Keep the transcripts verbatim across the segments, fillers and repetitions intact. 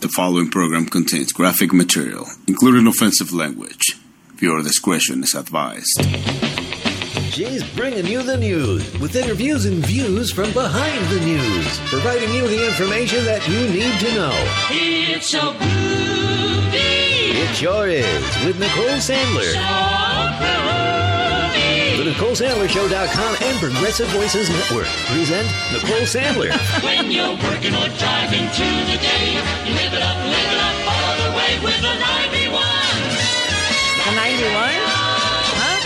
The following program contains graphic material, including offensive language. Viewer discretion is advised. She's bringing you the news with interviews and views from behind the news, providing you the information that you need to know. It's so groovy. It sure is, with Nicole Sandler. So groovy. The Nicole Sandler Show dot com and Progressive Voices Network present Nicole Sandler. When you're working or driving through the day, you live it up, live it up all the way with the ninety-one. The ninety-one? Huh?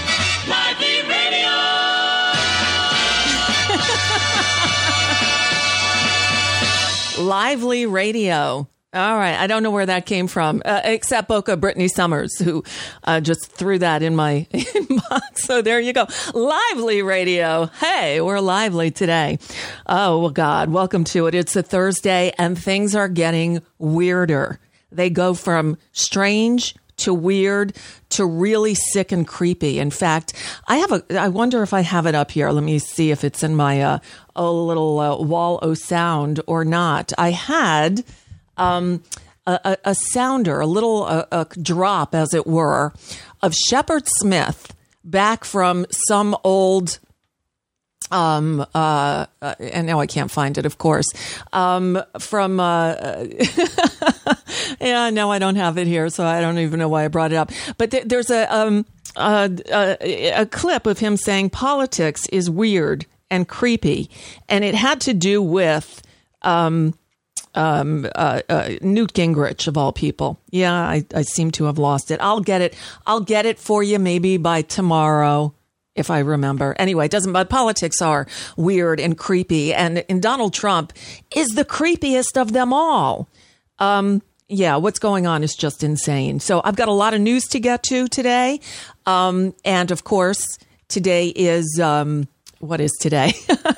Lively Radio. Lively Radio. All right. I don't know where that came from, uh, except Boca Brittany Summers, who uh, just threw that in my inbox. So there you go. Lively Radio. Hey, we're lively today. Oh, well, God, welcome to it. It's a Thursday and things are getting weirder. They go from strange to weird to really sick and creepy. In fact, I have a, I wonder if I have it up here. Let me see if it's in my uh, a little uh, wall o' sound or not. I had um, a, a, a sounder, a little a, a drop, as it were, of Shepard Smith back from some old Um, uh, uh, and now I can't find it, of course, um, from, uh, yeah, no, I don't have it here. So I don't even know why I brought it up, but th- there's a, um, a, a, a clip of him saying politics is weird and creepy. And it had to do with, um, um, uh, uh, Newt Gingrich of all people. Yeah, I, I seem to have lost it. I'll get it. I'll get it for you maybe by tomorrow, if I remember. Anyway, it doesn't, but politics are weird and creepy. And, and Donald Trump is the creepiest of them all. Um, yeah, what's going on is just insane. So I've got a lot of news to get to today. Um, and of course, today is, um, what is today?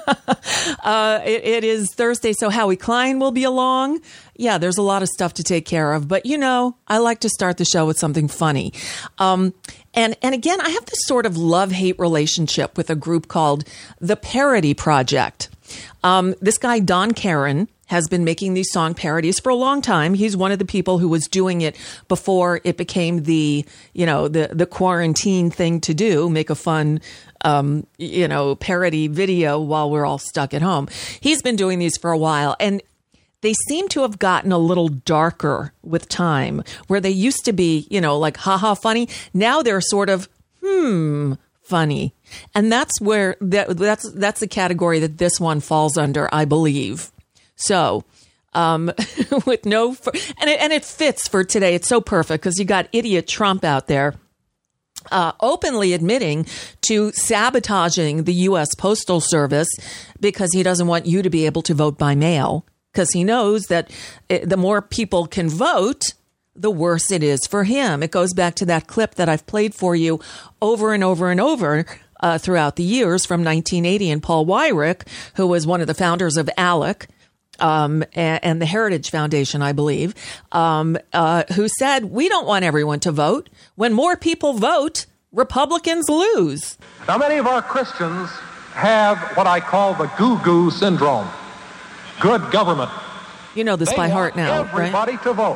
uh, it, it is Thursday. So Howie Klein will be along. Yeah, there's a lot of stuff to take care of. But, you know, I like to start the show with something funny. Um, and, and again, I have this sort of love-hate relationship with a group called The Parody Project. Um, this guy, Don Caron, has been making these song parodies for a long time. He's one of the people who was doing it before it became the, you know, the, the quarantine thing to do, make a fun, um, you know, parody video while we're all stuck at home. He's been doing these for a while, and they seem to have gotten a little darker with time, where they used to be, you know, like, haha, funny. Now they're sort of, hmm, funny. And that's where, that, that's, that's the category that this one falls under, I believe. So, um, with no, and it, and it fits for today. It's so perfect because you got idiot Trump out there, uh, openly admitting to sabotaging the U S Postal Service because he doesn't want you to be able to vote by mail, because he knows that it, the more people can vote, the worse it is for him. It goes back to that clip that I've played for you over and over and over uh, throughout the years from nineteen eighty, and Paul Weyrich, who was one of the founders of ALEC, Um, and, and the Heritage Foundation, I believe, um, uh, who said, we don't want everyone to vote. When more people vote, Republicans lose. Now, many of our Christians have what I call the goo-goo syndrome. Good government. You know this they by want heart now, everybody right? to vote.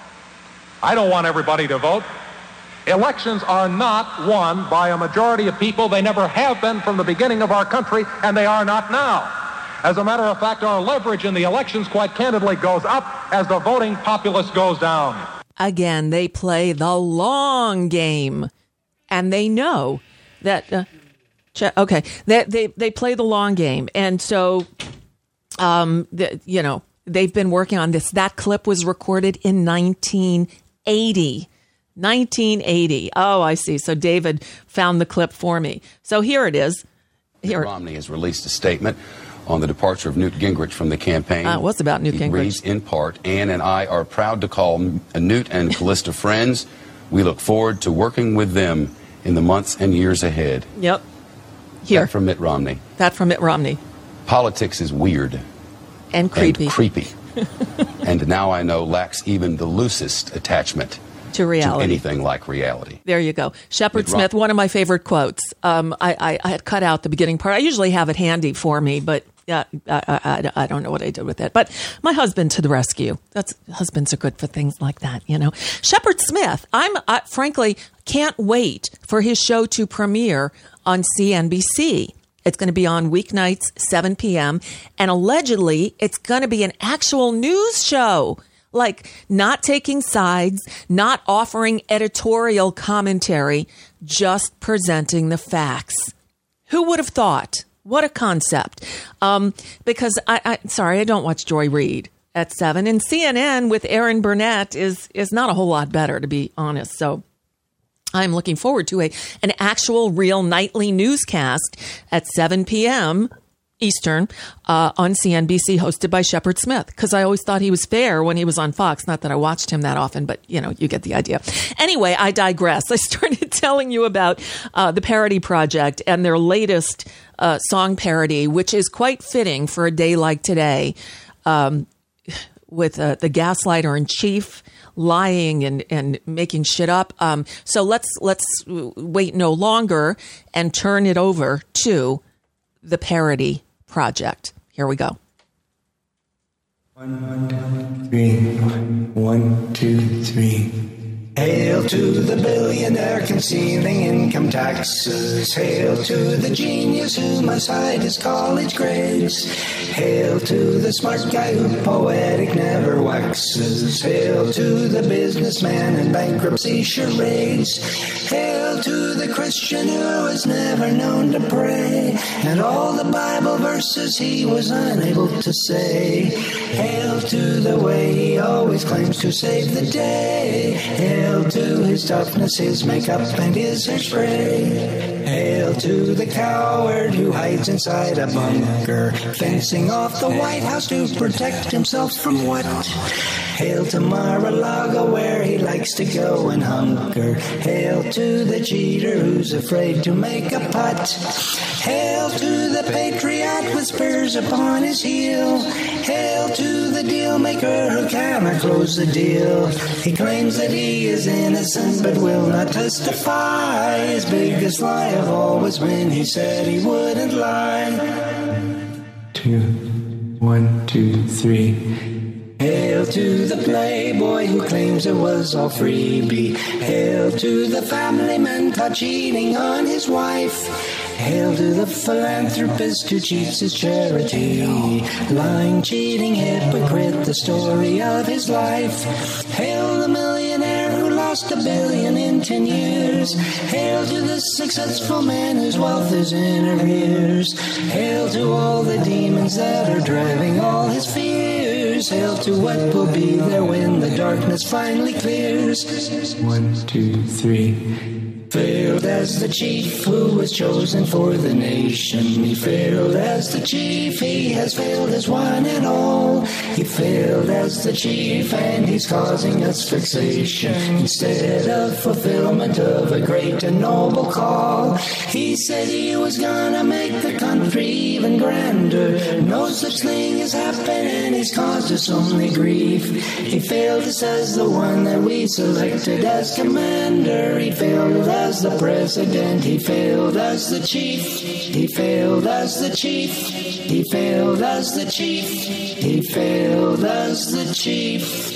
I don't want everybody to vote. Elections are not won by a majority of people. They never have been from the beginning of our country, and they are not now. As a matter of fact, our leverage in the elections, quite candidly, goes up as the voting populace goes down. Again, they play the long game, and they know that. Uh, ch- okay, they, they they play the long game, and so, um, the, you know, they've been working on this. That clip was recorded in nineteen eighty. nineteen eighty. Oh, I see. So David found the clip for me. So here it is. Here. Mitt Romney has released a statement on the departure of Newt Gingrich from the campaign. Uh, what's about Newt he Gingrich? Reads in part, Ann and I are proud to call Newt and Callista friends. We look forward to working with them in the months and years ahead. Yep. Here. That from Mitt Romney. That from Mitt Romney. Politics is weird. And creepy. And creepy. And now I know lacks even the loosest attachment to reality. To anything like reality. There you go. Shepard Smith, one of my favorite quotes. Um, I, I, I had cut out the beginning part. I usually have it handy for me, but Yeah, I, I, I don't know what I did with it, but my husband to the rescue. That's husbands are good for things like that, you know. Shepard Smith, I'm uh, frankly can't wait for his show to premiere on C N B C. It's going to be on weeknights, seven p.m. And allegedly, it's going to be an actual news show. Like, not taking sides, not offering editorial commentary, just presenting the facts. Who would have thought? What a concept. Um, because, I, I sorry, I don't watch Joy Reid at seven. And C N N with Aaron Burnett is is not a whole lot better, to be honest. So I'm looking forward to a an actual real nightly newscast at seven p.m. Eastern uh, on C N B C, hosted by Shepard Smith, because I always thought he was fair when he was on Fox. Not that I watched him that often, but, you know, you get the idea. Anyway, I digress. I started telling you about uh, the Parody Project and their latest uh, song parody, which is quite fitting for a day like today, um, with uh, the gaslighter in chief lying and, and making shit up. Um, so let's let's wait no longer and turn it over to the Parody Project. Here we go. One, two, three. One, two, three. Hail to the billionaire concealing income taxes. Hail to the genius who must hide his college grades. Hail to the smart guy who poetic never waxes. Hail to the businessman in bankruptcy charades. Hail to the Christian who was never known to pray, and all the Bible verses he was unable to say. Hail to the way he always claims to save the day. Hail to his toughness, his makeup, and his hairspray. Hail to the coward who hides inside a bunker, fencing off the White House to protect himself from what? Hail to Mar-a-Lago where he likes to go and hunker. Hail to the cheater who's afraid to make a putt. Hail to the patriot with spurs upon his heel. Hail to the deal maker who cannot close the deal. He claims that he is innocent but will not testify. His biggest lie of all was when he said he wouldn't lie. Two, one, two, three. Hail to the playboy who claims it was all freebie. Hail to the family man caught cheating on his wife. Hail to the philanthropist who cheats his charity. Lying, cheating hypocrite, the story of his life. Hail the millionaire who lost a billion in ten years. Hail to the successful man whose wealth is in arrears. Hail to all the demons that are driving all his fears. Hail to what will be there when the darkness finally clears. One, two, three. Failed as the chief who was chosen for the nation. He failed as the chief, he has failed as one and all. He failed as the chief and he's causing us fixation instead of fulfillment of a great and noble call. He said he was gonna make the country even grander. No such thing has happened and he's caused us only grief. He failed us as the one that we selected as commander. He failed as the president, he failed as the chief. He failed as the chief. He failed as the chief. He failed as the chief.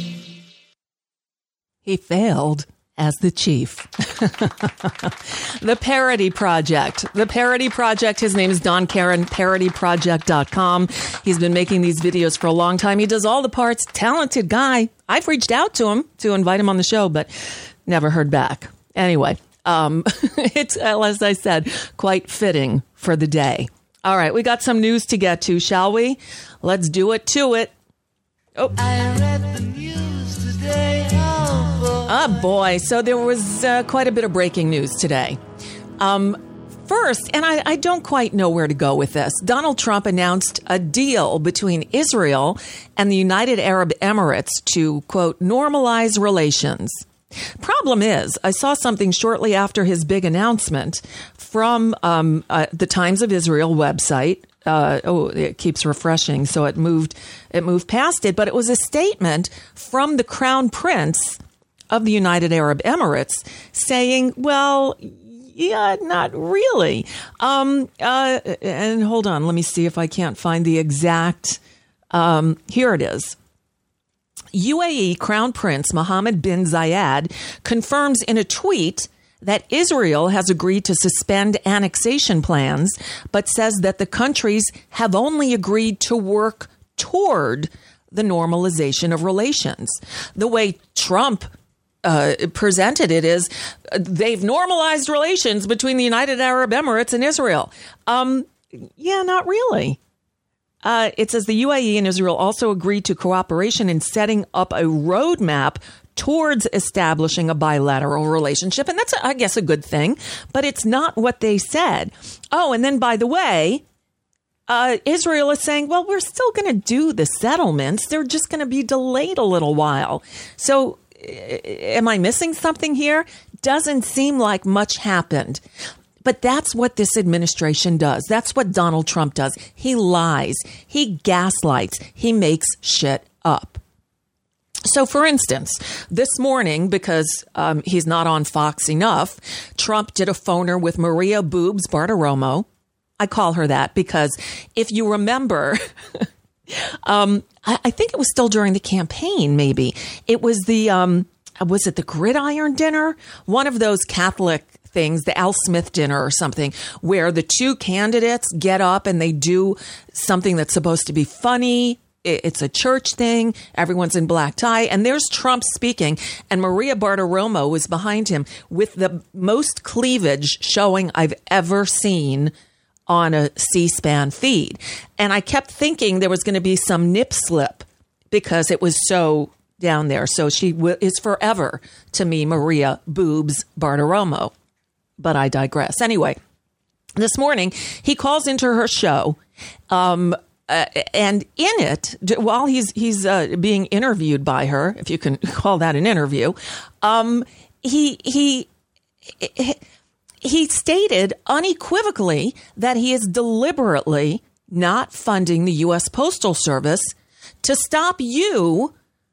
He failed as the chief. The Parody Project. The Parody Project. His name is Don Caron, parody project dot com. He's been making these videos for a long time. He does all the parts. Talented guy. I've reached out to him to invite him on the show, but never heard back. Anyway, um, it's, as I said, quite fitting for the day. All right, we got some news to get to, shall we? Let's do it to it. Oh. I read the news today. Oh, boy. Oh, boy. So there was uh, quite a bit of breaking news today. Um, first, and I, I don't quite know where to go with this, Donald Trump announced a deal between Israel and the United Arab Emirates to, quote, normalize relations. Problem is, I saw something shortly after his big announcement from um, uh, the Times of Israel website. Uh, oh, it keeps refreshing, so it moved it moved past it. But it was a statement from the Crown Prince of the United Arab Emirates saying, well, yeah, not really. Um, uh, and hold on, let me see if I can't find the exact. Um, here it is. U A E Crown Prince Mohammed bin Zayed confirms in a tweet that Israel has agreed to suspend annexation plans, but says that the countries have only agreed to work toward the normalization of relations. The way Trump uh, presented it is uh, they've normalized relations between the United Arab Emirates and Israel. Um, yeah, not really. Uh, it says the U A E and Israel also agreed to cooperation in setting up a roadmap towards establishing a bilateral relationship. And that's, I guess, a good thing. But it's not what they said. Oh, and then, by the way, uh, Israel is saying, well, we're still going to do the settlements. They're just going to be delayed a little while. So am I missing something here? Doesn't seem like much happened. But that's what this administration does. That's what Donald Trump does. He lies. He gaslights. He makes shit up. So, for instance, this morning, because um, he's not on Fox enough, Trump did a phoner with Maria Boobs Bartiromo. I call her that because if you remember, um, I, I think it was still during the campaign, maybe. It was the, um, was it the Gridiron Dinner? One of those Catholic things, the Al Smith dinner or something, where the two candidates get up and they do something that's supposed to be funny. It's a church thing. Everyone's in black tie. And there's Trump speaking. And Maria Bartiromo was behind him with the most cleavage showing I've ever seen on a C-SPAN feed. And I kept thinking there was going to be some nip slip because it was so down there. So she w- is forever, to me, Maria Boobs Bartiromo. But I digress. Anyway, this morning, he calls into her show. Um, uh, and in it, while he's he's uh, being interviewed by her, if you can call that an interview, um, he he he stated unequivocally that he is deliberately not funding the U S Postal Service to stop you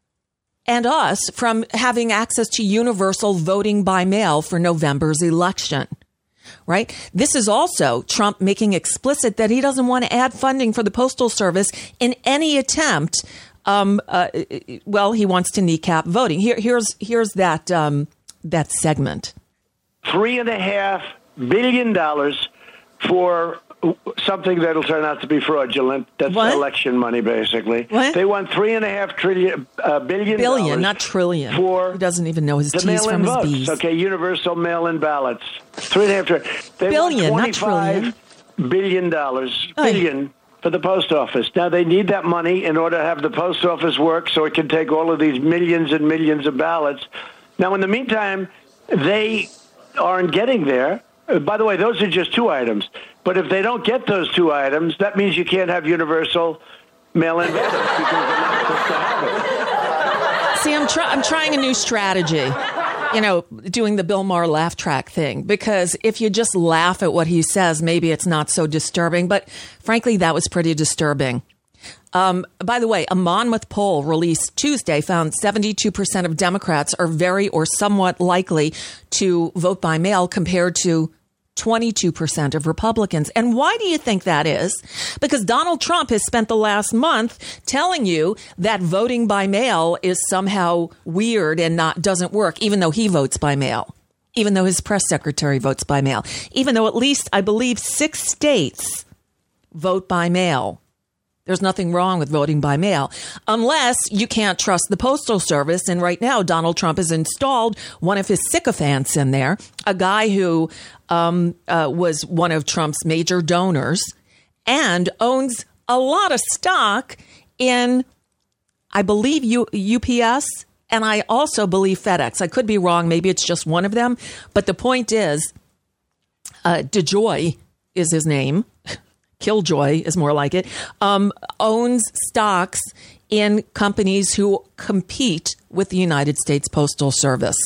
and us from having access to universal voting by mail for November's election. Right? This is also Trump making explicit that he doesn't want to add funding for the Postal Service in any attempt. Um, uh, well, he wants to kneecap voting. Here, here's here's that um, that segment. Three and a half billion dollars for something that'll turn out to be fraudulent. That's what? Election money, basically. What? They want three and a half trillion, uh, billion Billion, dollars not trillion. For he doesn't even know his the T's from his votes. B's. Okay, universal mail-in ballots. Three and a half trillion. They Billion, want not trillion. billion dollars. Oh. Billion for the post office. Now, they need that money in order to have the post office work so it can take all of these millions and millions of ballots. Now, in the meantime, they aren't getting there. Uh, by the way, those are just two items. But if they don't get those two items, that means you can't have universal mail-in ballots because they're not supposed to have it. See, I'm, try- I'm trying a new strategy, you know, doing the Bill Maher laugh track thing, because if you just laugh at what he says, maybe it's not so disturbing. But frankly, that was pretty disturbing. Um, by the way, a Monmouth poll released Tuesday found seventy-two percent of Democrats are very or somewhat likely to vote by mail compared to twenty-two percent of Republicans. And why do you think that is? Because Donald Trump has spent the last month telling you that voting by mail is somehow weird and not doesn't work, even though he votes by mail, even though his press secretary votes by mail, even though at least, I believe, six states vote by mail. There's nothing wrong with voting by mail unless you can't trust the Postal Service. And right now, Donald Trump has installed one of his sycophants in there, a guy who um, uh, was one of Trump's major donors and owns a lot of stock in, I believe, U- U P S. And I also believe FedEx. I could be wrong. Maybe it's just one of them. But the point is, uh, DeJoy is his name. Killjoy is more like it, um, owns stocks in companies who compete with the United States Postal Service.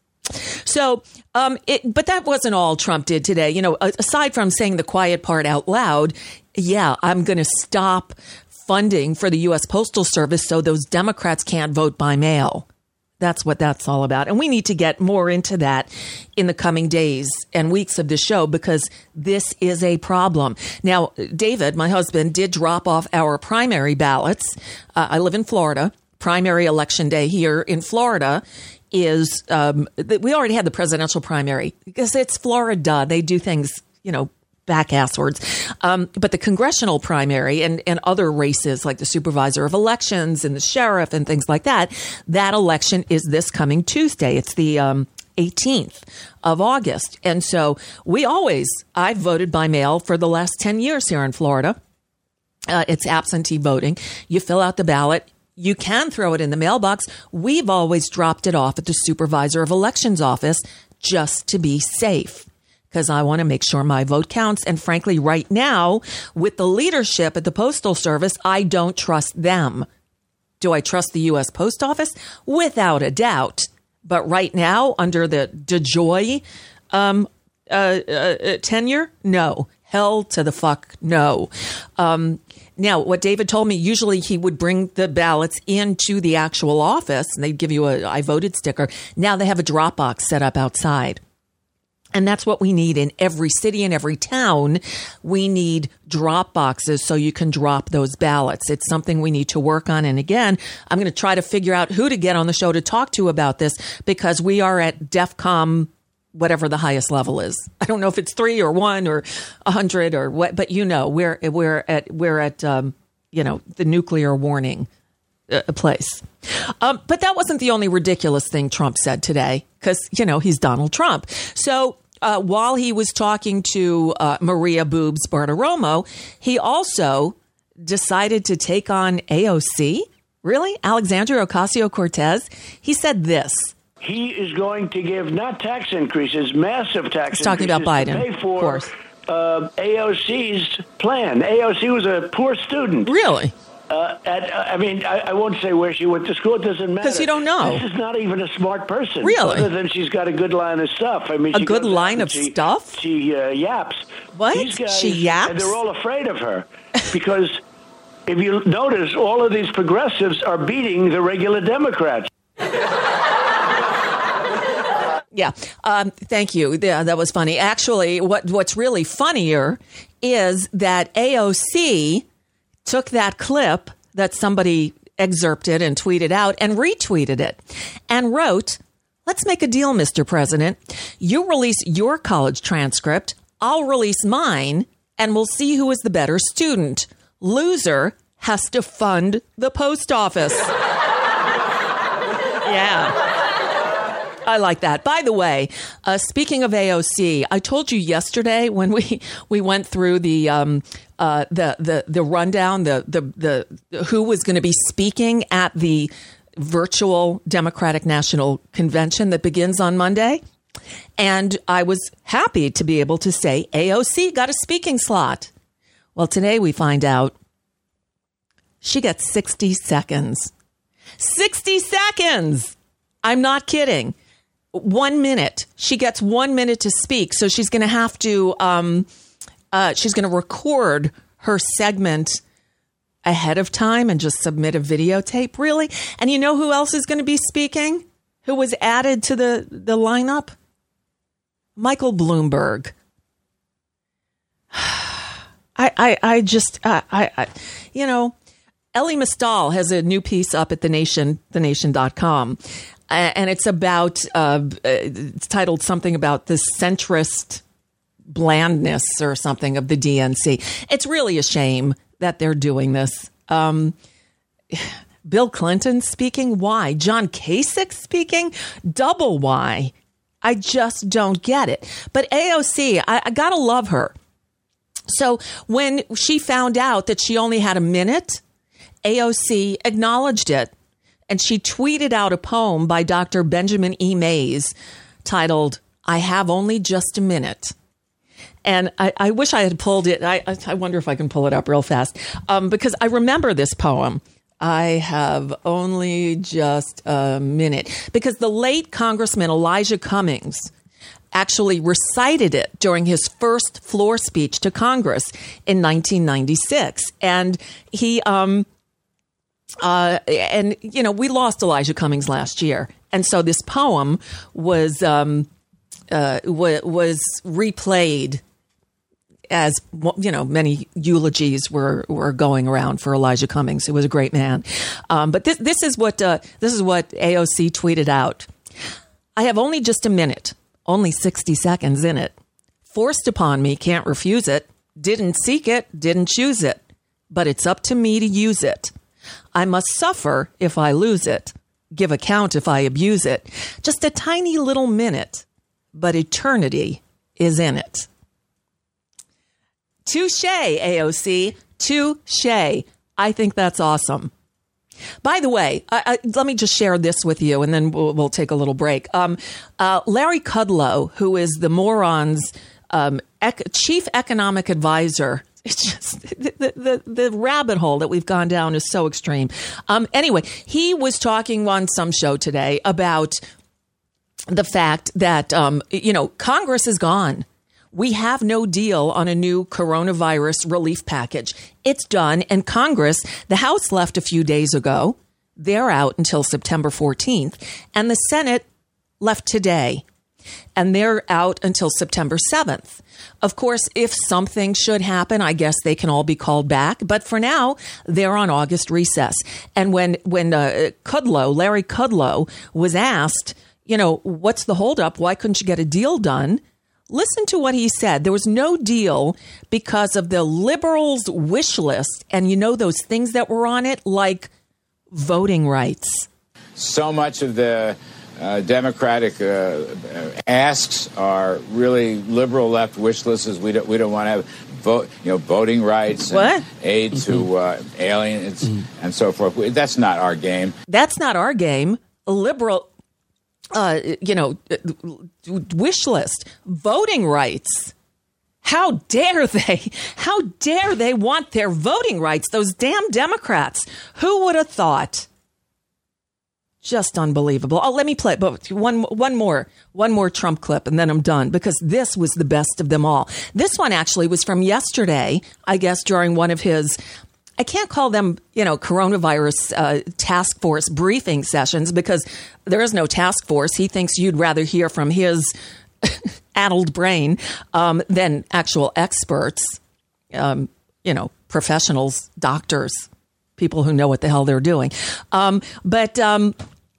So, um, it, but that wasn't all Trump did today. You know, aside from saying the quiet part out loud, yeah, I'm going to stop funding for the U S Postal Service so those Democrats can't vote by mail. That's what that's all about. And we need to get more into that in the coming days and weeks of the show, because this is a problem. Now, David, my husband, did drop off our primary ballots. Uh, I live in Florida. Primary election day here in Florida is, um, we already had the presidential primary because it's Florida. They do things, you know, back asswards. Um, but the congressional primary and, and other races like the supervisor of elections and the sheriff and things like that, that election is this coming Tuesday. It's the um, eighteenth of August. And so we always, I've voted by mail for the last ten years here in Florida. Uh, it's absentee voting. You fill out the ballot. You can throw it in the mailbox. We've always dropped it off at the supervisor of elections office just to be safe, because I want to make sure my vote counts. And frankly, right now, with the leadership at the Postal Service, I don't trust them. Do I trust the U S Post Office? Without a doubt. But right now, under the DeJoy um, uh, uh, tenure, no. Hell to the fuck no. Um, now, what David told me, usually he would bring the ballots into the actual office, and they'd give you a I voted sticker. Now they have a drop box set up outside. And that's what we need in every city and every town. We need drop boxes so you can drop those ballots. It's something we need to work on. And again, I'm going to try to figure out who to get on the show to talk to about this, because we are at DEFCON, whatever the highest level is. I don't know if it's three or one or a hundred or what, but you know, we're, we're at, we're at, um, you know, the nuclear warning uh, place. Um, but that wasn't the only ridiculous thing Trump said today, because, you know, he's Donald Trump. So uh, while he was talking to uh, Maria Boobs Bartiromo, he also decided to take on A O C. Really? Alexandria Ocasio-Cortez? He said this. He is going to give not tax increases, massive tax He's talking increases about Biden, to pay for of course. Uh, A O C's plan. A O C was a poor student. Really? Uh, at, uh, I mean, I, I won't say where she went to school. It doesn't matter. Because you don't know. This is not even a smart person. Really? Other than she's got a good line of stuff. I mean, A she good goes out line and of she, stuff? She uh, yaps. What? These guys, She yaps? And they're all afraid of her because if you notice, all of these progressives are beating the regular Democrats. Yeah. Um, thank you. Yeah, that was funny. Actually, what what's really funnier is that A O C took that clip that somebody excerpted and tweeted out and retweeted it and wrote, "Let's make a deal, Mister President. You release your college transcript. I'll release mine, and we'll see who is the better student. Loser has to fund the post office." Yeah. I like that. By the way, uh, speaking of A O C, I told you yesterday when we, we went through the um, uh, the the the rundown, the the the who was going to be speaking at the virtual Democratic National Convention that begins on Monday, and I was happy to be able to say A O C got a speaking slot. Well, today we find out she gets sixty seconds. sixty seconds. I'm not kidding. One minute. She gets one minute to speak. So she's going to have to, um, uh, she's going to record her segment ahead of time and just submit a videotape. Really? And you know who else is going to be speaking? Who was added to the, the lineup? Michael Bloomberg. I, I, I just, uh, I, I, you know, Ellie Mistal has a new piece up at the Nation, the nation dot com. And it's about, uh, it's titled something about the centrist blandness or something of the D N C. It's really a shame that they're doing this. Um, Bill Clinton speaking? Why? John Kasich speaking? Double why? I just don't get it. But A O C, I, I gotta love her. So when she found out that she only had a minute, A O C acknowledged it. And she tweeted out a poem by Doctor Benjamin E. Mays titled, "I Have Only Just a Minute." And I, I wish I had pulled it. I, I wonder if I can pull it up real fast, um, because I remember this poem. I have only just a minute. Because the late Congressman Elijah Cummings actually recited it during his first floor speech to Congress in nineteen ninety-six. And he... um. Uh, and, you know, we lost Elijah Cummings last year. And so this poem was um, uh, w- was replayed as, you know, many eulogies were, were going around for Elijah Cummings, who was a great man. Um, but this this is what uh, this is what A O C tweeted out. I have only just a minute, only sixty seconds in it. Forced upon me, can't refuse it. Didn't seek it, didn't choose it. But it's up to me to use it. I must suffer if I lose it. Give account if I abuse it. Just a tiny little minute, but eternity is in it. Touche, A O C. Touche. I think that's awesome. By the way, I, I, let me just share this with you, and then we'll, we'll take a little break. Um, uh, Larry Kudlow, who is the Moron's um, ec- chief economic advisor, it's just the, the, the rabbit hole that we've gone down is so extreme. Um, anyway, he was talking on some show today about the fact that, um, you know, Congress is gone. We have no deal on a new coronavirus relief package. It's done. And Congress, the House left a few days ago. They're out until September fourteenth. And the Senate left today. And they're out until September seventh. Of course, if something should happen, I guess they can all be called back. But for now, they're on August recess. And when, when uh, Kudlow, Larry Kudlow, was asked, you know, what's the holdup? Why couldn't you get a deal done? Listen to what he said. There was no deal because of the liberals' wish list. And you know those things that were on it, like voting rights. So much of the uh, Democratic uh, asks are really liberal left wish lists. We don't, we don't want to have vote, you know, voting rights, and what? aid to uh, aliens mm-hmm. and so forth. That's not our game. That's not our game. A liberal... Uh, you know, wish list, voting rights. How dare they? How dare they want their voting rights? Those damn Democrats. Who would have thought? Just unbelievable. Oh, let me play but one, one more, one more Trump clip, and then I'm done, because this was the best of them all. This one actually was from yesterday, I guess, during one of his, I can't call them, you know, coronavirus uh, task force briefing sessions, because there is no task force. He thinks you'd rather hear from his addled brain um, than actual experts, um, you know, professionals, doctors, people who know what the hell they're doing. Um, but um,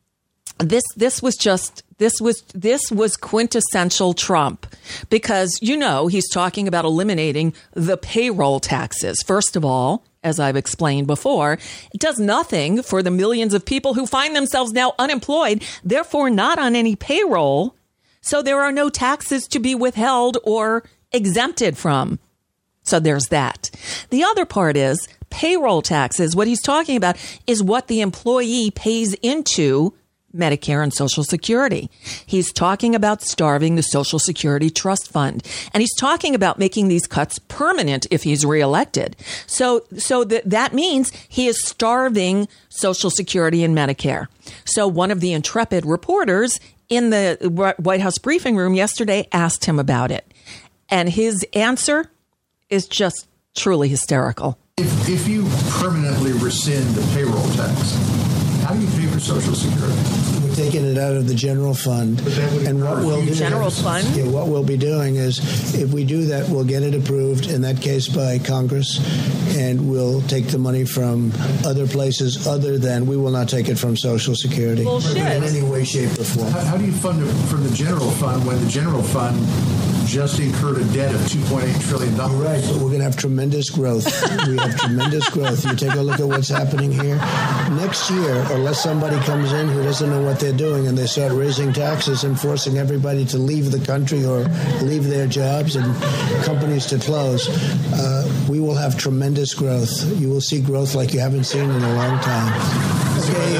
this this was just this was this was quintessential Trump, because, you know, he's talking about eliminating the payroll taxes. First of all, as I've explained before, it does nothing for the millions of people who find themselves now unemployed, therefore not on any payroll. So there are no taxes to be withheld or exempted from. So there's that. The other part is payroll taxes. What he's talking about is what the employee pays into Medicare and Social Security. He's talking about starving the Social Security Trust Fund. And he's talking about making these cuts permanent if he's reelected. So, so that, that means he is starving Social Security and Medicare. So one of the intrepid reporters in the White House briefing room yesterday asked him about it. And his answer is just truly hysterical. If, if you permanently rescind the payroll tax, how do you pay for Social Security? We're taking it out of the general fund. And what we'll do general is, fund? Yeah, what we'll be doing is, if we do that, we'll get it approved, in that case by Congress, and we'll take the money from other places other than, we will not take it from Social Security. Bullshit. In any way, shape, or form. How, how do you fund it from the general fund when the general fund just incurred a debt of two point eight trillion dollars? Right, but we're going to have tremendous growth. We have tremendous growth. You take a look at what's happening here. Next year, unless somebody comes in who doesn't know what they're doing and they start raising taxes and forcing everybody to leave the country or leave their jobs and companies to close, uh, we will have tremendous growth. You will see growth like you haven't seen in a long time. Okay,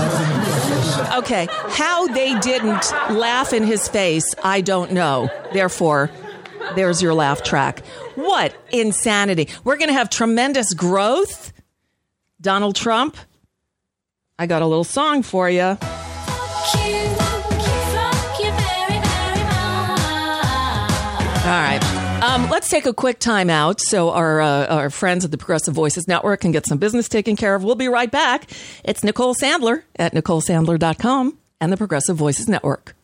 uh, Okay, how they didn't laugh in his face, I don't know. Therefore, there's your laugh track. What insanity. We're going to have tremendous growth. Donald Trump, I got a little song for you. All right. Um, let's take a quick time out so our uh, our friends at the Progressive Voices Network can get some business taken care of. We'll be right back. It's Nicole Sandler at Nicole Sandler dot com and the Progressive Voices Network.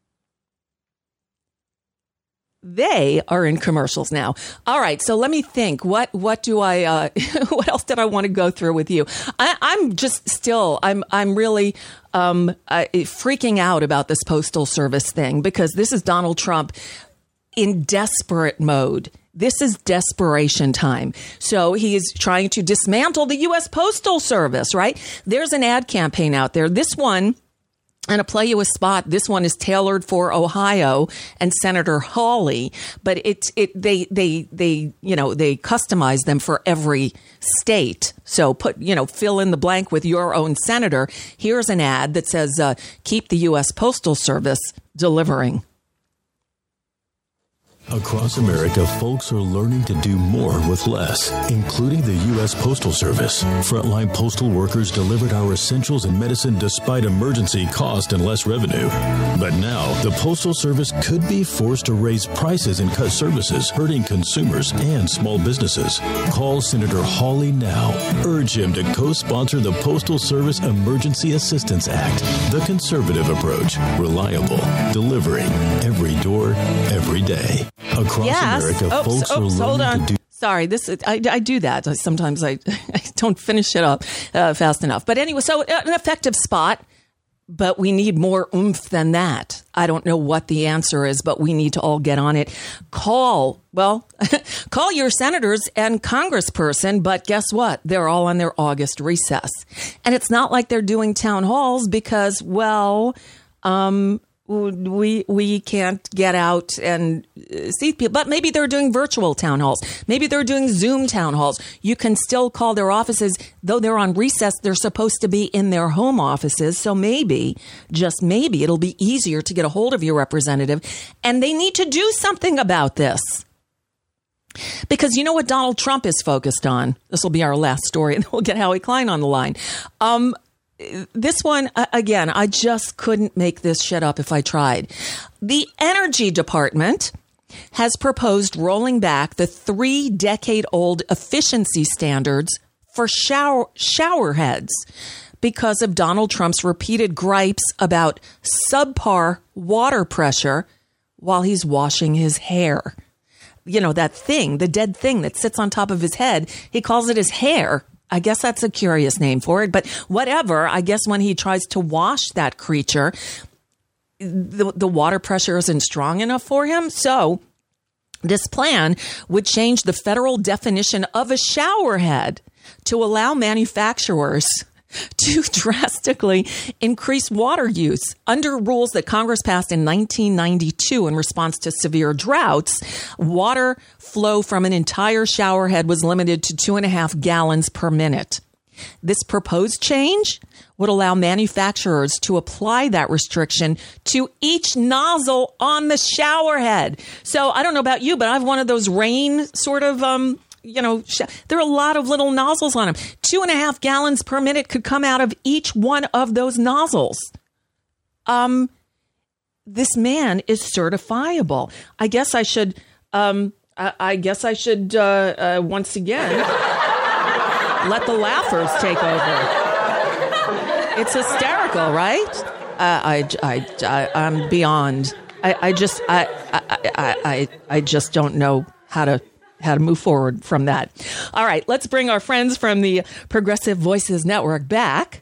They are in commercials now. All right, so let me think. What what do I? Uh, what else did I want to go through with you? I, I'm just still. I'm I'm really um, uh, freaking out about this Postal Service thing because this is Donald Trump in desperate mode. This is desperation time. So he is trying to dismantle the U S Postal Service. Right? There's an ad campaign out there. This one. And I'll play you a spot. This one is tailored for Ohio and Senator Hawley, but it, it, they, they, they, you know, they customize them for every state. So put, you know, fill in the blank with your own senator. Here's an ad that says, uh, keep the U S Postal Service delivering. Across America, folks are learning to do more with less, including the U S Postal Service. Frontline postal workers delivered our essentials and medicine despite emergency cost and less revenue. But now, the Postal Service could be forced to raise prices and cut services, hurting consumers and small businesses. Call Senator Hawley now. Urge him to co-sponsor the Postal Service Emergency Assistance Act. The conservative approach. Reliable. Delivering. Every door, every day. Across yes. America, oops, folks oops, are learning hold on. to do... Sorry, this I, I do that. Sometimes I, I don't finish it up uh, fast enough. But anyway, so an effective spot, but we need more oomph than that. I don't know what the answer is, but we need to all get on it. Call, well, call your senators and congressperson, but guess what? They're all on their August recess. And it's not like they're doing town halls because, well, um... We we can't get out and see people, but maybe they're doing virtual town halls. Maybe they're doing Zoom town halls. You can still call their offices, though they're on recess. They're supposed to be in their home offices. So maybe, just maybe, it'll be easier to get a hold of your representative. And they need to do something about this. Because you know what Donald Trump is focused on? This will be our last story, and we'll get Howie Klein on the line. Um, This one, again, I just couldn't make this shit up if I tried. The Energy Department has proposed rolling back the three-decade-old efficiency standards for shower shower heads because of Donald Trump's repeated gripes about subpar water pressure while he's washing his hair. You know, that thing, the dead thing that sits on top of his head, he calls it his hair. I guess that's a curious name for it, but whatever. I guess when he tries to wash that creature, the, the water pressure isn't strong enough for him. So this plan would change the federal definition of a shower head to allow manufacturers to drastically increase water use. Under rules that Congress passed in nineteen ninety-two in response to severe droughts, water flow from an entire shower head was limited to two and a half gallons per minute. This proposed change would allow manufacturers to apply that restriction to each nozzle on the shower head. So I don't know about you, but I have one of those rain sort of, um, you know, sh- there are a lot of little nozzles on them. Two and a half gallons per minute could come out of each one of those nozzles. Um, this man is certifiable. I guess I should, um, I, I guess I should, uh, uh, once again, let the laughers take over. It's hysterical, right? Uh, I, I, I, I'm beyond. I, I just, I, I, I, I, I just don't know how to. how to move forward from that. All right, let's bring our friends from the Progressive Voices Network back.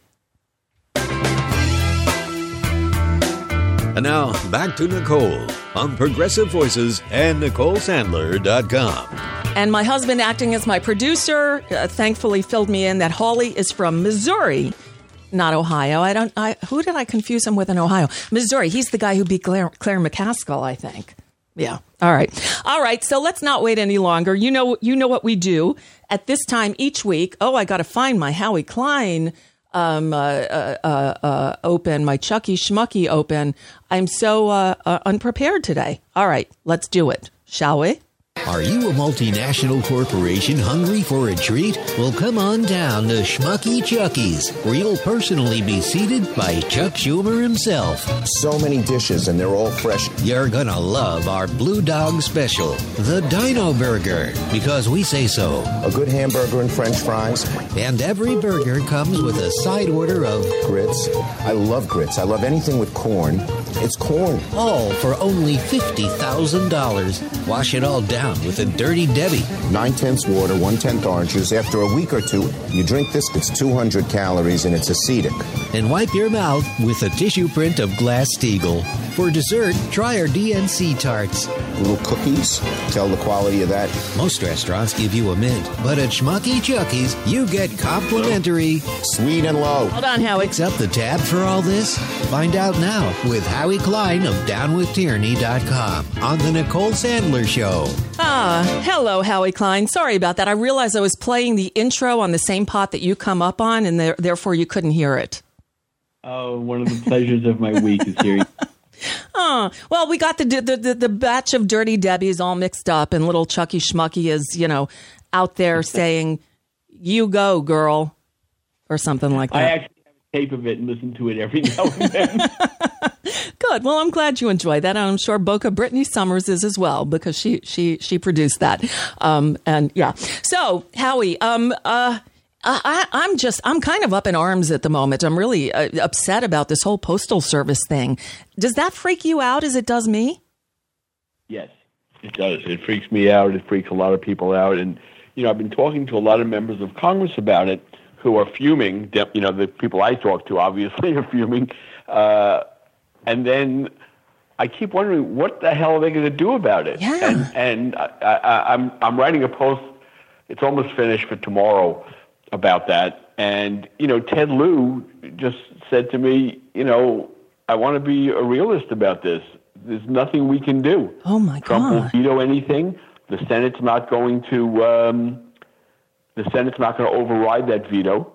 And now, back to Nicole on Progressive Voices and Nicole Sandler dot com. And my husband, acting as my producer, uh, thankfully filled me in that Hawley is from Missouri, not Ohio. I don't, I, who did I confuse him with in Ohio? Missouri. He's the guy who beat Claire, Claire McCaskill, I think. Yeah. All right. All right. So let's not wait any longer. You know, you know what we do at this time each week. Oh, I got to find my Howie Klein um, uh, uh, uh, open, my Chucky Schmucky open. I'm so uh, uh, unprepared today. All right. Let's do it. Shall we? Are you a multinational corporation hungry for a treat? Well, come on down to Schmucky Chucky's, where you'll personally be seated by Chuck Schumer himself. So many dishes, and they're all fresh. You're gonna love our Blue Dog Special, the Dino Burger, because we say so. A good hamburger and French fries. And every burger comes with a side order of grits. I love grits. I love anything with corn. It's corn. All for only fifty thousand dollars. Wash it all down with a Dirty Debbie. Nine-tenths water, one-tenth orange juice. After a week or two, you drink this, it's two hundred calories, and it's acetic. And wipe your mouth with a tissue print of Glass-Steagall. For dessert, try our D N C tarts. Little cookies. Tell the quality of that. Most restaurants give you a mint, but at Schmucky Chucky's, you get complimentary. Sweet and low. Hold on, Howie. Fix up the tab for all this? Find out now with Howie Klein of down with tyranny dot com on The Nicole Sandler Show. Ah, hello, Howie Klein. Sorry about that. I realized I was playing the intro on the same pot that you come up on, and there, therefore you couldn't hear it. Oh, one of the pleasures of my week is hearing. Oh, well, we got the, the the the batch of Dirty Debbies all mixed up, and little Chucky Schmucky is, you know, out there saying, "You go, girl," or something like that. I actually have a tape of it and listen to it every now and then. Good. Well, I'm glad you enjoy that. And I'm sure Boca Brittany Summers is as well, because she she she produced that. Um, and yeah. So, Howie, um, uh, I, I'm just I'm kind of up in arms at the moment. I'm really uh, upset about this whole Postal Service thing. Does that freak you out as it does me? Yes, it does. It freaks me out. It freaks a lot of people out. And, you know, I've been talking to a lot of members of Congress about it who are fuming. You know, the people I talk to obviously are fuming. Uh, and then I keep wondering, what the hell are they going to do about it? Yeah. And, and I, I, I'm I'm writing a post. It's almost finished for tomorrow about that. And, you know, Ted Lieu just said to me, you know, I want to be a realist about this. There's nothing we can do. Oh, my Trump God. will veto anything. The Senate's not going to, um, the Senate's not going to override that veto.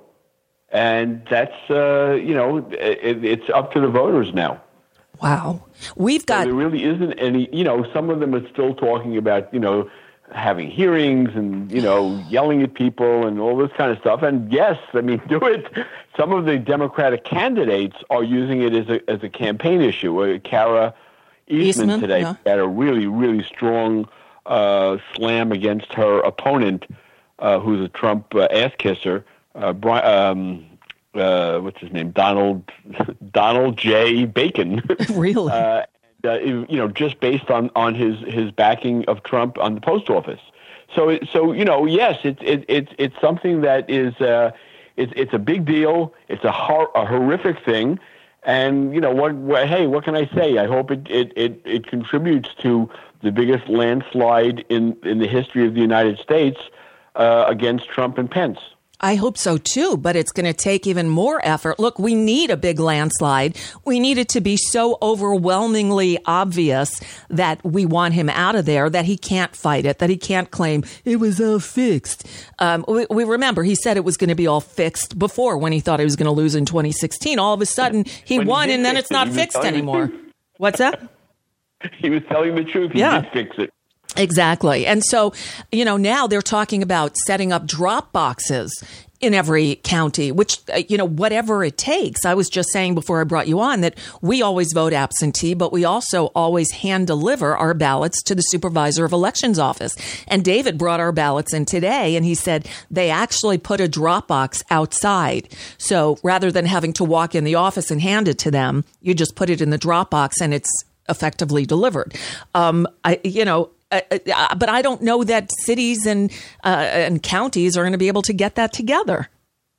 And that's, uh, you know, it, it's up to the voters now. Wow. We've got... So there really isn't any, you know, some of them are still talking about, you know, having hearings and, you know, yelling at people and all this kind of stuff. And yes, I mean, do it. Some of the Democratic candidates are using it as a as a campaign issue. Uh, Kara Eastman, Eastman today yeah. had a really, really strong uh, slam against her opponent, uh, who's a Trump uh, ass kisser, uh, Brian, um, uh, what's his name? Donald Donald J. Bacon. Really? uh, Uh, you know, just based on, on his, his backing of Trump on the post office. So, it, so you know, yes, it's it, it, it's something that is uh, it's it's a big deal. It's a, hor- a horrific thing, and you know what, what? Hey, what can I say? I hope it it, it, it contributes to the biggest landslide in, in the history of the United States uh, against Trump and Pence. I hope so, too, but it's going to take even more effort. Look, we need a big landslide. We need it to be so overwhelmingly obvious that we want him out of there, that he can't fight it, that he can't claim it was all fixed. Um, we, we remember he said it was going to be all fixed before, when he thought he was going to lose in twenty sixteen. All of a sudden, he When won, he and then fix it's it, not he was fixed telling the anymore. truth. What's that? He was telling the truth. He Yeah. did fix it. Exactly. And so, you know, now they're talking about setting up drop boxes in every county, which, uh, you know, whatever it takes. I was just saying before I brought you on that we always vote absentee, but we also always hand deliver our ballots to the supervisor of elections office. And David brought our ballots in today, and he said they actually put a drop box outside. So rather than having to walk in the office and hand it to them, you just put it in the drop box and it's effectively delivered. Um, I, you know, Uh, uh, but I don't know that cities and uh, and counties are going to be able to get that together.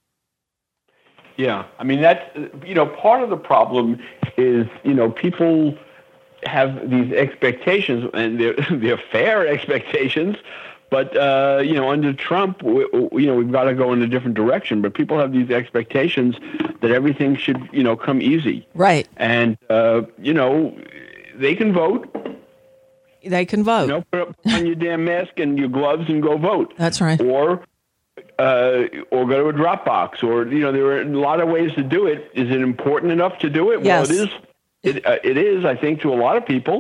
Yeah, I mean, that's, you know, part of the problem is, you know, people have these expectations, and they're, they're fair expectations, but, uh, you know, under Trump, we, you know, we've got to go in a different direction, but people have these expectations that everything should, you know, come easy. Right. And, uh, you know, they can vote. They can vote. You know, put on your damn mask and your gloves and go vote. That's right. Or, uh, or go to a drop box. Or, you know, there are a lot of ways to do it. Is it important enough to do it? Yes. Well, it is. It, uh, it is, I think, to a lot of people.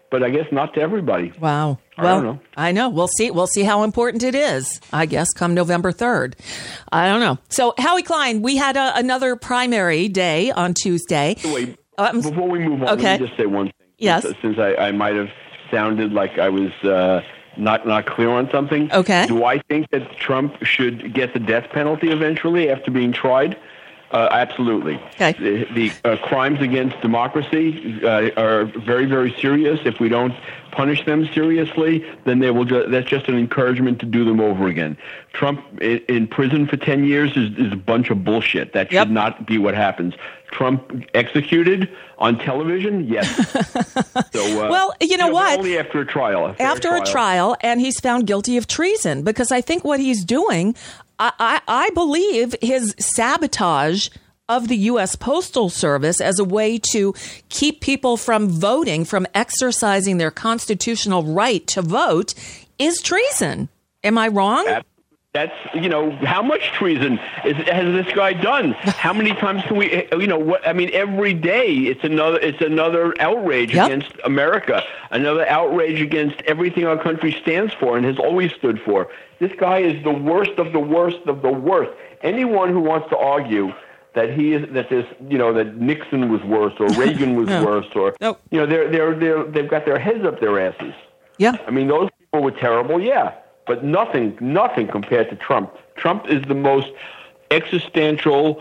but I guess not to everybody. Wow. I well, don't know. I know. We'll see. We'll see how important it is, I guess, come November third. I don't know. So, Howie Klein, we had a, another primary day on Tuesday. Wait, Um, before we move on, okay. let me just say one thing. Yes. Since, since I, I might have sounded like I was uh, not not clear on something. Okay. Do I think that Trump should get the death penalty eventually after being tried? Uh, absolutely. Okay. The, the uh, crimes against democracy uh, are very, very serious. If we don't punish them seriously, then they will. Ju- that's just an encouragement to do them over again. Trump in, in prison for ten years is, is a bunch of bullshit. That should Yep. not be what happens. Trump executed on television, yes. So, uh, Well, you know what? Only after a trial. A fair After a trial, and he's found guilty of treason, because I think what he's doing, I, I, I believe his sabotage of the U S Postal Service as a way to keep people from voting, from exercising their constitutional right to vote, is treason. Am I wrong? That's, you know, how much treason is, has this guy done? How many times can we, you know, what, I mean, every day it's another, it's another outrage Yep. against America, another outrage against everything our country stands for and has always stood for. This guy is the worst of the worst of the worst. Anyone who wants to argue that he is, that this, you know, that Nixon was worse or Reagan was No. worse or, Nope. you know, they're, they're, they're, they've got their heads up their asses. Yeah. I mean, those people were terrible, yeah. But nothing, nothing compared to Trump. Trump is the most existential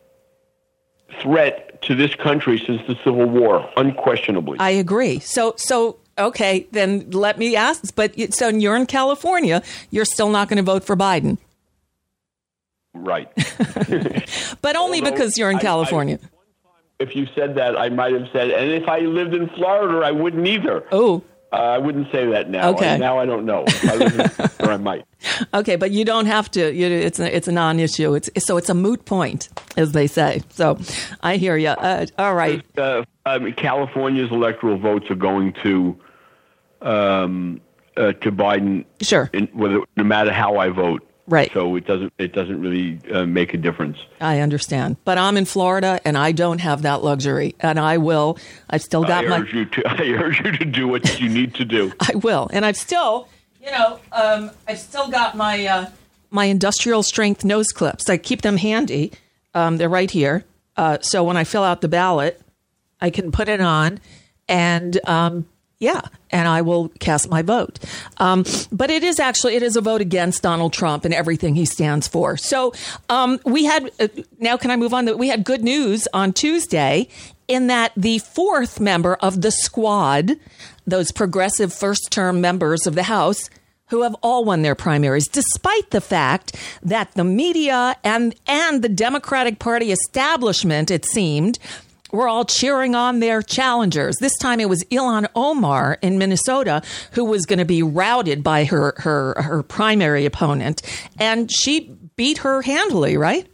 threat to this country since the Civil War, unquestionably. I agree. So, so okay, then let me ask. But you- so you're in California. You're still not going to vote for Biden, Right. but only Although because you're in I- I- California. If you said that, I might have said, and if I lived in Florida, I wouldn't either. Oh. Uh, I wouldn't say that now. Okay. Now I don't know. If I live in Florida, I might. Okay, but you don't have to. You, it's a, it's a non-issue. It's so it's a moot point, as they say. So I hear you. Uh, all right. Uh, um, California's electoral votes are going to um, uh, to Biden. Sure. In, whether, no matter how I vote. Right. So it doesn't it doesn't really uh, make a difference. I understand, but I'm in Florida and I don't have that luxury, and I will. I've still got I my. urge you to. I urge you to do what you need to do. I will, and I've still, you know, um, I've still got my uh, my industrial strength nose clips. I keep them handy. Um, they're right here, uh, so when I fill out the ballot, I can put it on, and um, yeah, and I will cast my vote. Um, but it is actually, it is a vote against Donald Trump and everything he stands for. So um, we had, uh, now can I move on? We had good news on Tuesday in that the fourth member of the squad, those progressive first-term members of the House, who have all won their primaries, despite the fact that the media and, and the Democratic Party establishment, it seemed, were all cheering on their challengers. This time it was Ilhan Omar in Minnesota who was going to be routed by her, her, her primary opponent. And she beat her handily, right?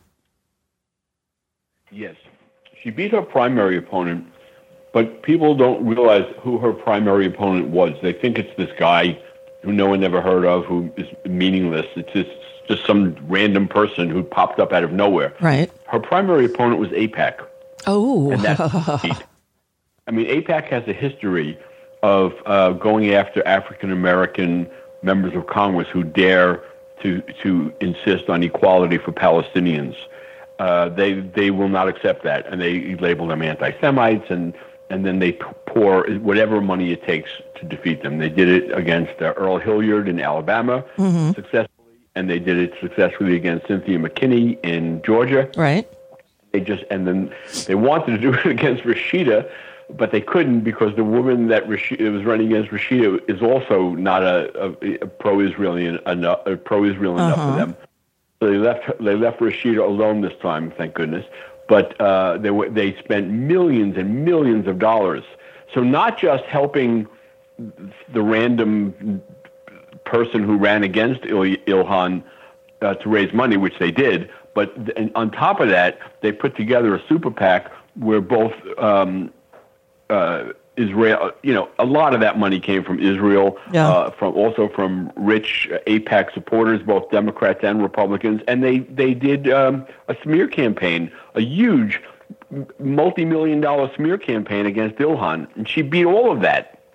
Yes. She beat her primary opponent, but people don't realize who her primary opponent was. They think it's this guy who no one ever heard of, who is meaningless. It's just, just some random person who popped up out of nowhere. Right. Her primary opponent was AIPAC. Oh. And that's, I mean, AIPAC has a history of uh, going after African-American members of Congress who dare to to insist on equality for Palestinians. Uh, they they will not accept that, and they label them anti-Semites, and, and then they pour whatever money it takes to defeat them. They did it against uh, Earl Hilliard in Alabama Mm-hmm. successfully, and they did it successfully against Cynthia McKinney in Georgia. Right. They just and then they wanted to do it against Rashida, but they couldn't because the woman that Rashida was running against Rashida is also not a, a, a pro-Israeli enough, a pro-Israel enough Uh-huh. for them. So they left they left Rashida alone this time, thank goodness. But uh, they were, they spent millions and millions of dollars. So not just helping the random person who ran against Il- Ilhan uh, to raise money, which they did. But and on top of that, they put together a super PAC where both um, uh, Israel, you know, a lot of that money came from Israel, Yeah. uh, from also from rich AIPAC supporters, both Democrats and Republicans, and they they did um, a smear campaign, a huge multi-million dollar smear campaign against Ilhan, and she beat all of that.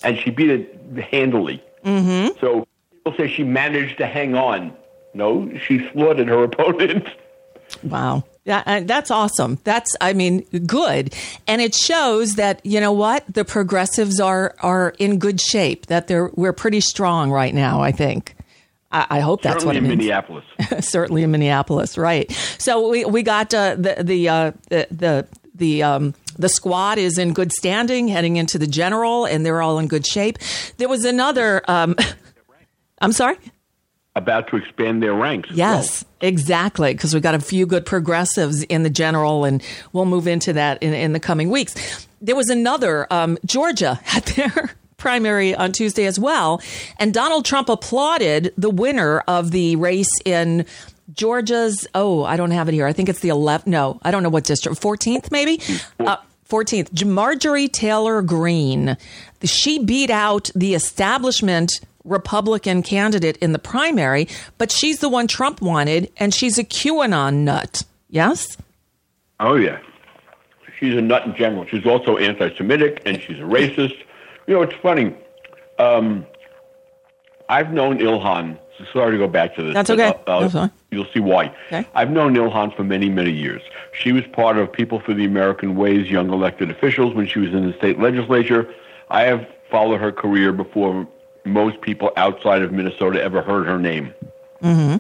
and she beat it handily. Mm-hmm. So people say she managed to hang on. No, she slaughtered her opponent. Wow. Yeah, and that's awesome. That's, I mean, good. And it shows that, you know what, the progressives are are in good shape, that they're we're pretty strong right now, I think. I, I hope that's Certainly what it in means. Minneapolis. Certainly in Minneapolis, right. So we we got uh, the the uh, the the the um the squad is in good standing heading into the general, and they're all in good shape. There was another um I'm sorry? About to expand their ranks. Yes, well. Exactly, because we've got a few good progressives in the general, and we'll move into that in, in the coming weeks. There was another, um, Georgia had their primary on Tuesday as well, and Donald Trump applauded the winner of the race in Georgia's, oh, I don't have it here. I think it's the eleventh, no, I don't know what district, fourteenth maybe? Uh, fourteenth, Marjorie Taylor Greene. She beat out the establishment Republican candidate in the primary, but she's the one Trump wanted, and she's a QAnon nut. Yes? Oh, yeah. She's a nut in general. She's also anti-Semitic, and she's a racist. You know, it's funny. Um, I've known Ilhan. Sorry to go back to this. That's okay. I'll, I'll, That's fine. You'll see why. Okay. I've known Ilhan for many, many years. She was part of People for the American Way's young elected officials when she was in the state legislature. I have followed her career before most people outside of Minnesota ever heard her name. Mm-hmm.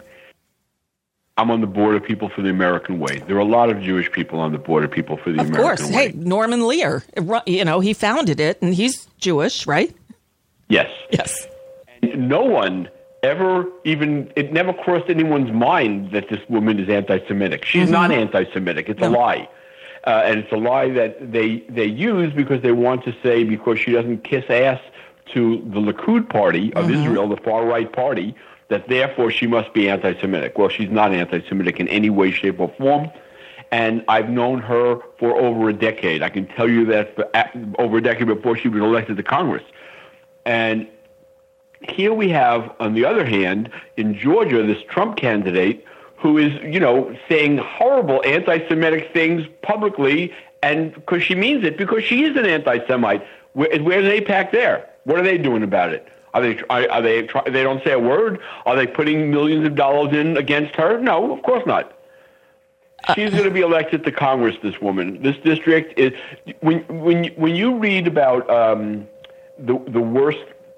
I'm on the board of People for the American Way. There are a lot of Jewish people on the board of People for the of American course. Way. Hey, Norman Lear, you know, he founded it, and he's Jewish, right? Yes. Yes. And no one ever even, it never crossed anyone's mind that this woman is anti-Semitic. She's Mm-hmm. not anti-Semitic. It's No. a lie. Uh, and it's a lie that they, they use because they want to say because she doesn't kiss ass to the Likud party of Mm-hmm. Israel, the far-right party, that therefore she must be anti-Semitic. Well, she's not anti-Semitic in any way, shape, or form. And I've known her for over a decade. I can tell you that for, over a decade before she was elected to Congress. And here we have, on the other hand, in Georgia, this Trump candidate who is, you know, saying horrible anti-Semitic things publicly, and because she means it, because she is an anti-Semite. Where, where's AIPAC there? What are they doing about it? Are they? Are, are they? They don't say a word. Are they putting millions of dollars in against her? No, of course not. She's going to be elected to Congress. This woman. This district is. When when when you read about um, the the worst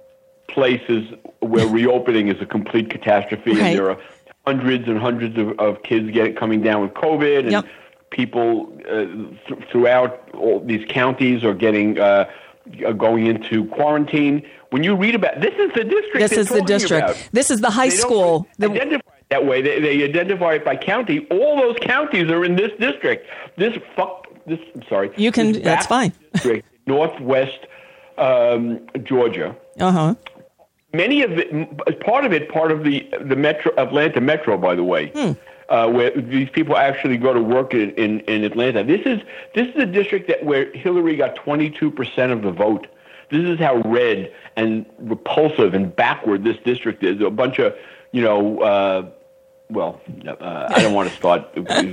places where reopening is a complete catastrophe, right. and there are hundreds and hundreds of, of kids get coming down with COVID, and yep. people uh, th- throughout all these counties are getting. Uh, going into quarantine. When you read about this is the district. This is the district. About. This is the high they school. Don't identify it that way. They, they identify it by county. All those counties are in this district. This fuck. This. I'm sorry. You can. This That's fine. District, Northwest um, Georgia. Uh huh. Many of it, part of it, part of the the Metro Atlanta Metro, by the way. Hmm. Uh, where these people actually go to work in, in, in Atlanta. This is this is a district that where Hillary got twenty-two percent of the vote. This is how red and repulsive and backward this district is. A bunch of, you know, uh, well, uh, I don't want to start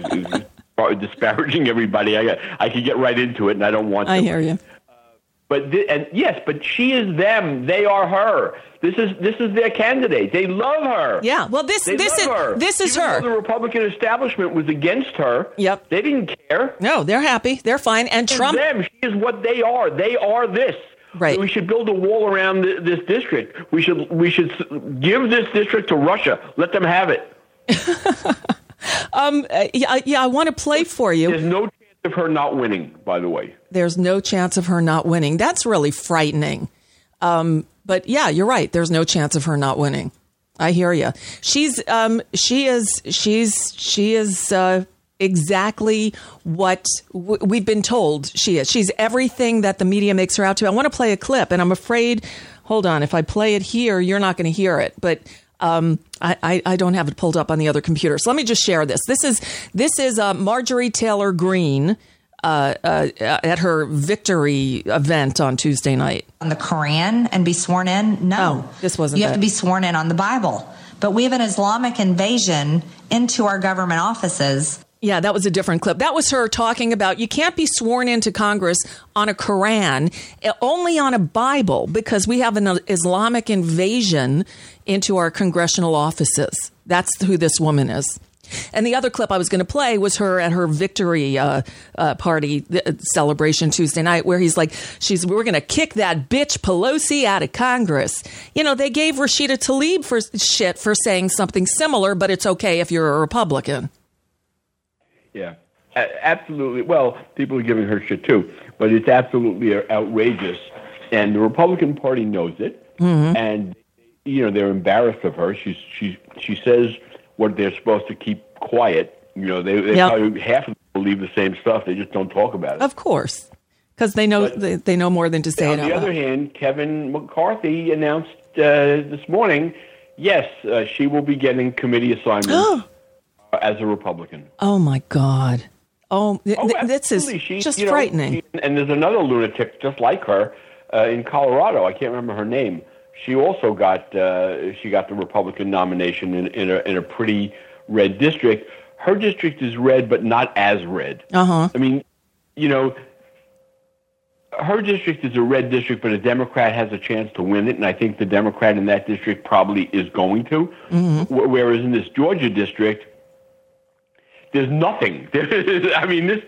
disparaging everybody. I I could get right into it, and I don't want to. I hear you. But th- and yes, but she is them. They are her. This is this is their candidate. They love her. Yeah. Well, this they this is love her. this is Even her. though the Republican establishment was against her. Yep. They didn't care. No, they're happy. They're fine. And It's Trump. them. She is what they are. They are this. Right. We should build a wall around th- this district. We should we should s- give this district to Russia. Let them have it. um. Uh, yeah. Yeah. I want to play for you. There's no chance of her not winning. By the way. There's no chance of her not winning. That's really frightening. Um, but yeah, you're right. There's no chance of her not winning. I hear you. She's, um, she is, she's, she is, uh, exactly what w- we've been told she is. She's everything that the media makes her out to. I want to play a clip, and I'm afraid, hold on, if I play it here, you're not going to hear it, but, um, I, I, I don't have it pulled up on the other computer. So let me just share this. This is, this is, uh, Marjorie Taylor Greene. Uh, uh, at her victory event on Tuesday night. On the Quran and be sworn in? No. Oh, this wasn't You have that. to be sworn in on the Bible. But we have an Islamic invasion into our government offices. Yeah, that was a different clip. That was her talking about you can't be sworn into Congress on a Quran, only on a Bible, because we have an Islamic invasion into our congressional offices. That's who this woman is. And the other clip I was going to play was her at her victory uh, uh, party uh, celebration Tuesday night, where he's like, "She's we're going to kick that bitch Pelosi out of Congress." You know, they gave Rashida Tlaib for shit for saying something similar, but it's okay if you're a Republican. Yeah, a- absolutely. Well, people are giving her shit too, but it's absolutely outrageous, and the Republican Party knows it, mm-hmm. and you know they're embarrassed of her. She's she she says what they're supposed to keep quiet. You know, they, they yep. probably half of them believe the same stuff. They just don't talk about it. Of course, because they know but, they, they know more than to say on it. On the out other loud. hand, Kevin McCarthy announced uh, this morning, yes, uh, she will be getting committee assignments as a Republican. Oh my God! Oh, th- oh th- this is she, just you know, frightening. She, and there's another lunatic just like her uh, in Colorado. I can't remember her name. She also got uh, she got the Republican nomination in, in a in a pretty red district. Her district is red, but not as red. Uh-huh. I mean, you know, her district is a red district, but a Democrat has a chance to win it, and I think the Democrat in that district probably is going to. Mm-hmm. Whereas in this Georgia district, there's nothing. I mean, this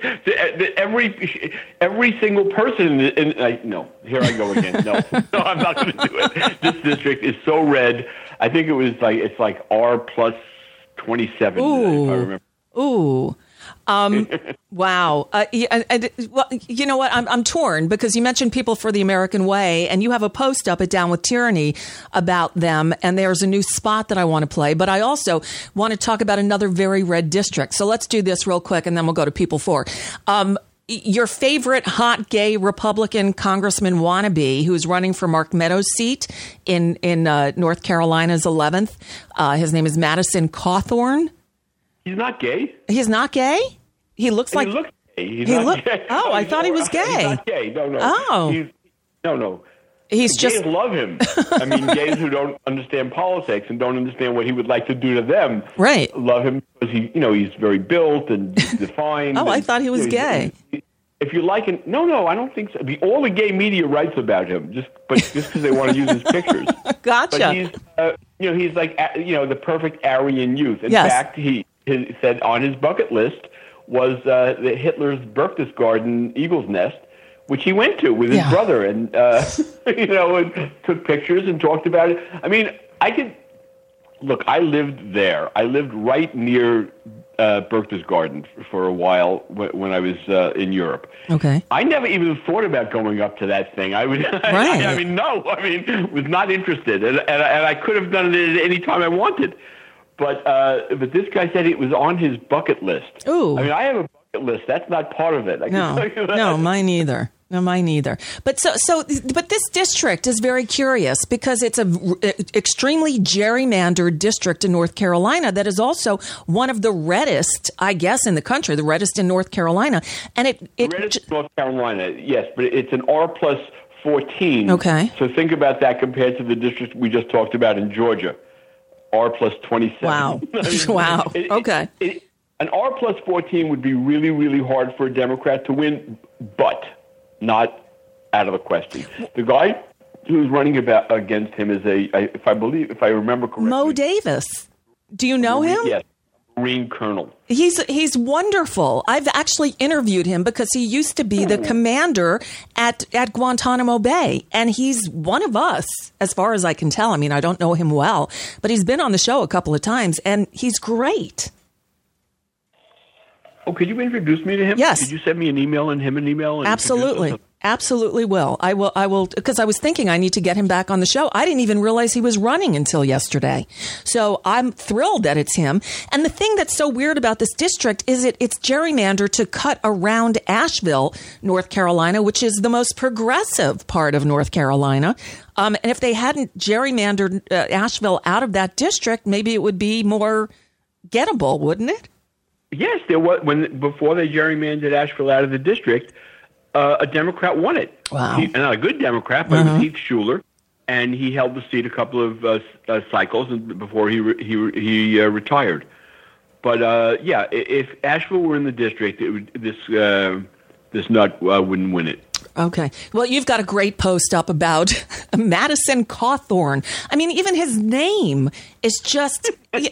every every single person. In, in, I, no, here I go again. No, no, I'm not going to do it. This district is so red. I think it was like it's like R plus twenty-seven. Ooh. If I remember. Ooh. Um, wow. Uh, yeah, and, well, you know what? I'm, I'm torn because you mentioned People for the American Way, and you have a post up at Down with Tyranny about them, and there's a new spot that I want to play. But I also want to talk about another very red district. So let's do this real quick, and then we'll go to People for. Um, your favorite hot gay Republican congressman wannabe who's running for Mark Meadows' seat in, in uh, North Carolina's eleventh, uh, his name is Madison Cawthorn. He's not gay. He's not gay? He looks he like... Looks gay. He's he not look, gay. Oh, I thought he was gay. He's not gay. No, no. Oh. He's, no, no. He's gays just... love him. I mean, gays who don't understand politics and don't understand what he would like to do to them right. love him because he, you know, he's very built and defined. oh, and, I thought he was you know, gay. If you like him... No, no, I don't think so. The, all the gay media writes about him, just but just because they want to use his pictures. Gotcha. But he's, uh, you know, he's like, you know, the perfect Aryan youth. In yes. fact, he... He said on his bucket list was uh, the Hitler's Berchtesgaden Eagle's Nest, which he went to with his yeah. brother, and uh, you know, and took pictures and talked about it. I mean, I could look. I lived there. I lived right near uh, Berchtesgaden for a while when, when I was uh, in Europe. Okay. I never even thought about going up to that thing. I would. Right. I, I mean, no. I mean, was not interested, and, and, and I could have done it at any time I wanted. But uh, but this guy said it was on his bucket list. Ooh. I mean, I have a bucket list. That's not part of it. I no, can tell you that. no, mine either. No, mine either. But so so. But this district is very curious because it's a extremely gerrymandered district in North Carolina that is also one of the reddest, I guess, in the country. The reddest in North Carolina, and it it the reddest in North Carolina, yes, but it's an R plus fourteen. Okay. So think about that compared to the district we just talked about in Georgia. R plus twenty-seven. Wow. I mean, wow. It, okay. It, it, an R plus fourteen would be really, really hard for a Democrat to win, but not out of the question. The guy who's running about against him is a, if I believe, if I remember correctly, Mo Davis. Do you know him? Yes. Marine Colonel. He's he's wonderful. I've actually interviewed him because he used to be the commander at, at Guantanamo Bay. And he's one of us, as far as I can tell. I mean, I don't know him well, but he's been on the show a couple of times, and he's great. Oh, could you introduce me to him? Yes. Could you send me an email and him an email? And Absolutely. Absolutely will. I will, I will, because I was thinking I need to get him back on the show. I didn't even realize he was running until yesterday. So I'm thrilled that it's him. And the thing that's so weird about this district is it it's gerrymandered to cut around Asheville, North Carolina, which is the most progressive part of North Carolina. Um, and if they hadn't gerrymandered uh, Asheville out of that district, maybe it would be more gettable, wouldn't it? Yes, there was when before they gerrymandered Asheville out of the district. Uh, a Democrat won it. Wow. He, not a good Democrat, but uh-huh. it was Heath Schuler, and he held the seat a couple of uh, uh, cycles before he re- he he uh, retired. but uh, yeah, if Asheville were in the district, it would, this uh, this nut uh, wouldn't win it. Okay. Well, you've got a great post up about Madison Cawthorn. I mean, even his name is just,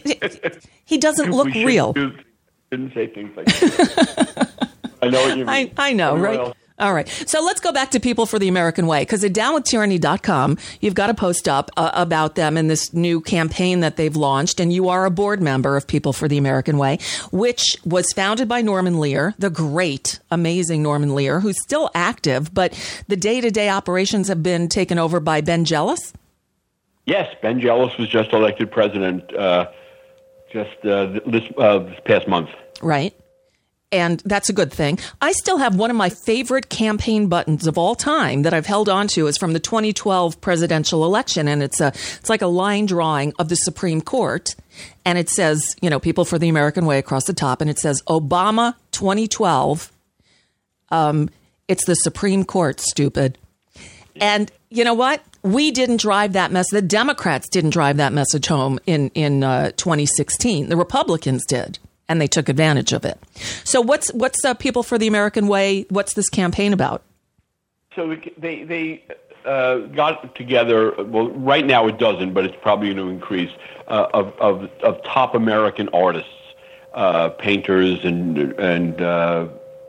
he doesn't look we real. Do, shouldn't say things like that. I know what you mean. I, I know, Everyone right? else. All right. So let's go back to People for the American Way, because at down with tyranny dot com, you've got a post up uh, about them and this new campaign that they've launched. And you are a board member of People for the American Way, which was founded by Norman Lear, the great, amazing Norman Lear, who's still active. But the day-to-day operations have been taken over by Ben Jealous. Yes, Ben Jealous was just elected president uh, just uh, this, uh, this past month. Right. And that's a good thing. I still have one of my favorite campaign buttons of all time that I've held on to is from the twenty twelve presidential election. And it's a, it's like a line drawing of the Supreme Court. And it says, you know, People for the American Way across the top. And it says Obama twenty twelve. Um, it's the Supreme Court, stupid. And you know what? We didn't drive that mess. The Democrats didn't drive that message home in, in uh, twenty sixteen. The Republicans did. And they took advantage of it. So what's what's uh, People for the American Way? What's this campaign about? So they they uh, got together. Well, right now it doesn't, but it's probably going to increase. Uh, of, of of top American artists, uh, painters and and uh,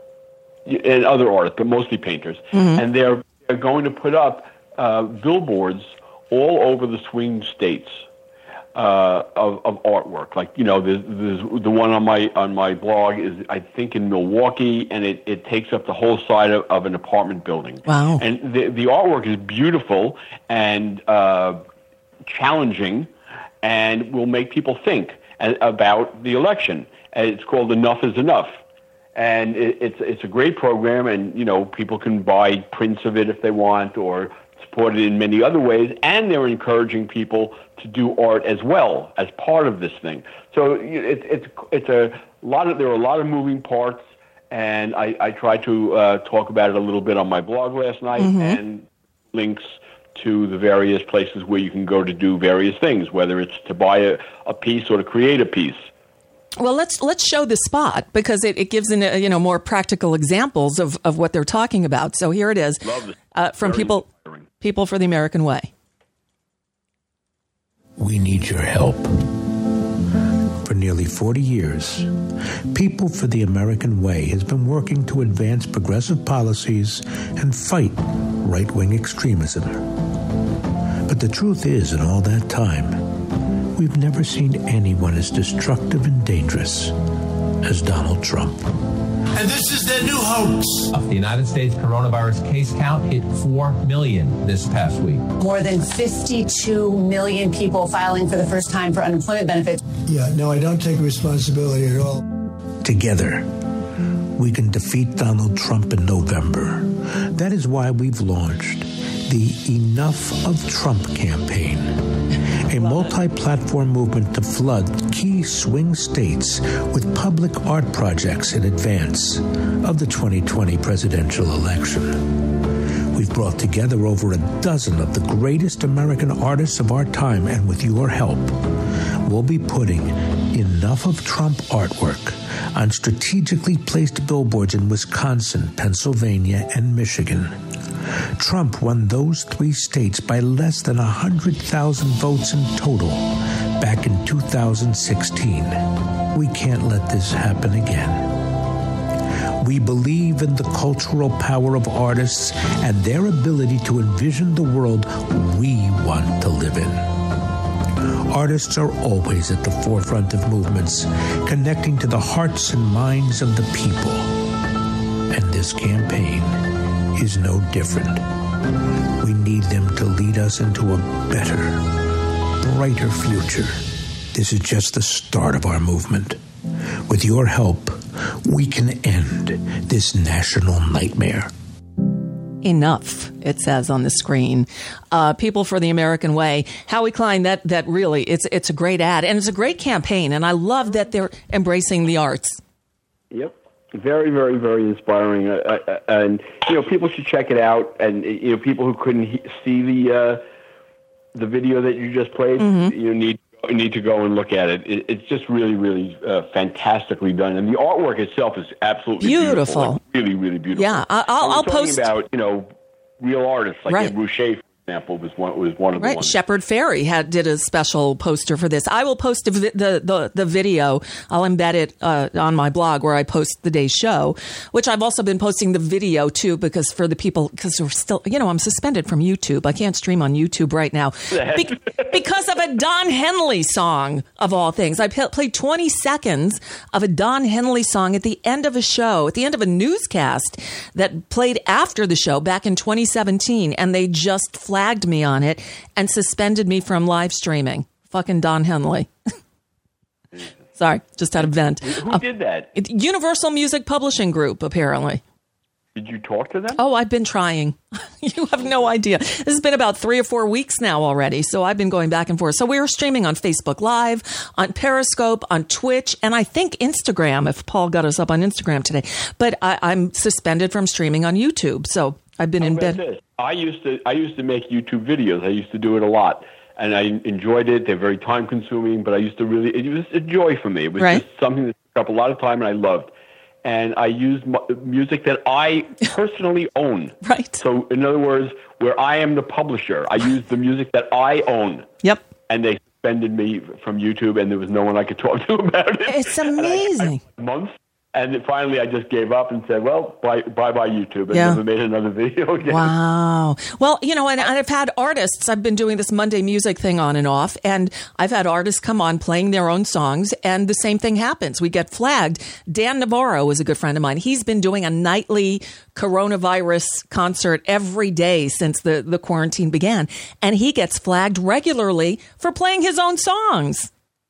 and other artists, but mostly painters. Mm-hmm. And they're they're going to put up uh, billboards all over the swing states. Uh, of, of artwork, like you know, there's, there's the one on my on my blog is I think in Milwaukee, and it, it takes up the whole side of, of an apartment building. Wow! And the the artwork is beautiful and uh, challenging, and will make people think about the election. And it's called Enough is Enough, and it, it's it's a great program, and you know, people can buy prints of it if they want, or support it in many other ways, and they're encouraging people to do art as well as part of this thing. So it's it's it's a lot of there are a lot of moving parts, and I, I tried to uh, talk about it a little bit on my blog last night, mm-hmm. and links to the various places where you can go to do various things, whether it's to buy a, a piece or to create a piece. Well, let's let's show the spot because it, it gives an, uh, you know more practical examples of, of what they're talking about. So here it is uh, from people people for the American Way. We need your help. For nearly forty years, People for the American Way has been working to advance progressive policies and fight right-wing extremism. But the truth is, in all that time, we've never seen anyone as destructive and dangerous as Donald Trump. And this is their new hoax. The United States coronavirus case count hit four million this past week. More than fifty-two million people filing for the first time for unemployment benefits. Yeah, no, I don't take responsibility at all. Together, we can defeat Donald Trump in November. That is why we've launched the Enough of Trump campaign, a multi-platform movement to flood key swing states with public art projects in advance of the twenty twenty presidential election. We've brought together over a dozen of the greatest American artists of our time, and with your help, we'll be putting Enough of Trump artwork on strategically placed billboards in Wisconsin, Pennsylvania, and Michigan. Trump won those three states by less than one hundred thousand votes in total back in two thousand sixteen. We can't let this happen again. We believe in the cultural power of artists and their ability to envision the world we want to live in. Artists are always at the forefront of movements, connecting to the hearts and minds of the people. And this campaign is no different. We need them to lead us into a better, brighter future. This is just the start of our movement. With your help, we can end this national nightmare. Enough, it says on the screen. Uh, People for the American Way. Howie Klein, that that really, it's it's a great ad, and it's a great campaign, and I love that they're embracing the arts. Yep. Very, very, very inspiring, uh, uh, and you know, people should check it out. And you know, people who couldn't he- see the uh, the video that you just played, mm-hmm. you need to need to go and look at it. it it's just really, really uh, fantastically done, and the artwork itself is absolutely beautiful. Beautiful. Like, really, really beautiful. Yeah, I- I'll, And we're I'll talking post about you know real artists like Right. Ed Ruscha, for example, was one was one of the Right, ones. Shepard Fairey had did a special poster for this. I will post a vi- the, the the video. I'll embed it uh, on my blog where I post the day's show, which I've also been posting the video too, because for the people, because we're still, you know, I'm suspended from YouTube. I can't stream on YouTube right now Be- because of a Don Henley song of all things. I p- played twenty seconds of a Don Henley song at the end of a show, at the end of a newscast that played after the show back in twenty seventeen, and they just flagged me on it and suspended me from live streaming. Fucking Don Henley. Sorry, just had a vent. Who Uh, did that? it- Universal Music Publishing Group, apparently. Did you talk to them? Oh, I've been trying. You have no idea. This has been about three or four weeks now already. So I've been going back and forth. So we are streaming on Facebook Live, on Periscope, on Twitch, and I think Instagram, if Paul got us up on Instagram today. But I, I'm suspended from streaming on YouTube. So I've been in How about bed. this? I used to I used to make YouTube videos. I used to do it a lot, and I enjoyed it. They're very time consuming, but I used to really it was a joy for me. It was Right. just something that took up a lot of time, and I loved. And I used mu- music that I personally own. Right. So in other words, where I am the publisher, I used the music that I own. Yep. And they suspended me from YouTube, and there was no one I could talk to about it. It's amazing. Months. And then finally, I just gave up and said, well, bye, bye-bye, YouTube, and Yeah. never made another video again. Wow. Well, you know, and, and I've had artists, I've been doing this Monday music thing on and off, and I've had artists come on playing their own songs, and the same thing happens. We get flagged. Dan Navarro is a good friend of mine. He's been doing a nightly coronavirus concert every day since the, the quarantine began, and he gets flagged regularly for playing his own songs.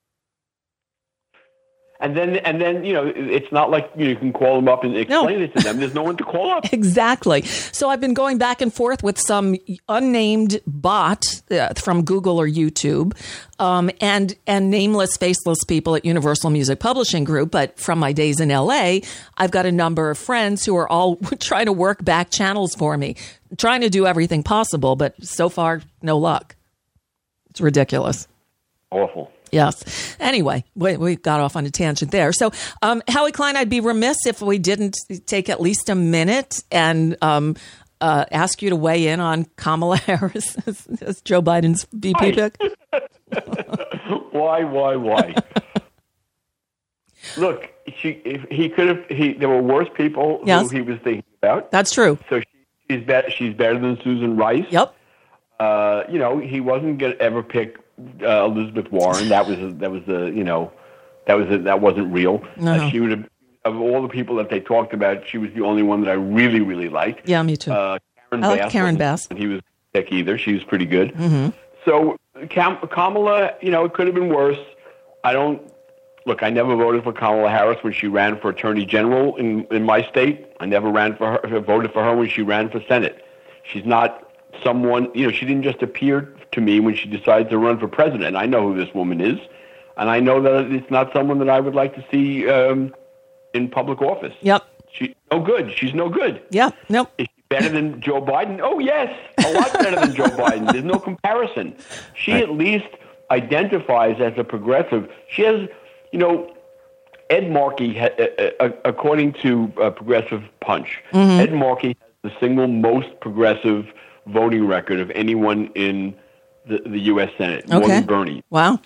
And then, and then, you know, it's not like you can call them up and explain it to them. There's no one to call up. Exactly. So I've been going back and forth with some unnamed bot uh, from Google or YouTube, um, and and nameless, faceless people at Universal Music Publishing Group. But from my days in L A, I've got a number of friends who are all trying to work back channels for me, trying to do everything possible. But so far, no luck. It's ridiculous. Awful. Yes. Anyway, we, we got off on a tangent there. So, um, Howie Klein, I'd be remiss if we didn't take at least a minute and um, uh, ask you to weigh in on Kamala Harris as, as Joe Biden's V P pick. Why, why, why? Look, she, if he could have. He, there were worse people Yes. who he was thinking about. That's true. So she, she's better. She's better than Susan Rice. Yep. Uh, you know, he wasn't going to ever pick uh, Elizabeth Warren. That was a, that was the you know that was a, that wasn't real. No. Uh, she would have, of all the people that they talked about, she was the only one that I really really liked. Yeah, me too. Uh, Karen I like Bass Karen wasn't- Bass. He was pick either. She was pretty good. Mm-hmm. So Kam- Kamala, you know, it could have been worse. I don't look. I never voted for Kamala Harris when she ran for Attorney General in in my state. I never ran for her. Voted for her when she ran for Senate. She's not someone. You know, she didn't just appear to me when she decided to run for president. I know who this woman is, and I know that it's not someone that I would like to see um, in public office. Yep. She's no good. She's no good. Yeah. Nope. Is she better than Joe Biden? Oh, yes. A lot better than Joe Biden. There's no comparison. She at least identifies as a progressive. She has, you know, Ed Markey, ha- uh, uh, according to uh, Progressive Punch, Mhm. Ed Markey has the single most progressive voting record of anyone in the, the U S Senate, more Okay. than Bernie. Wow.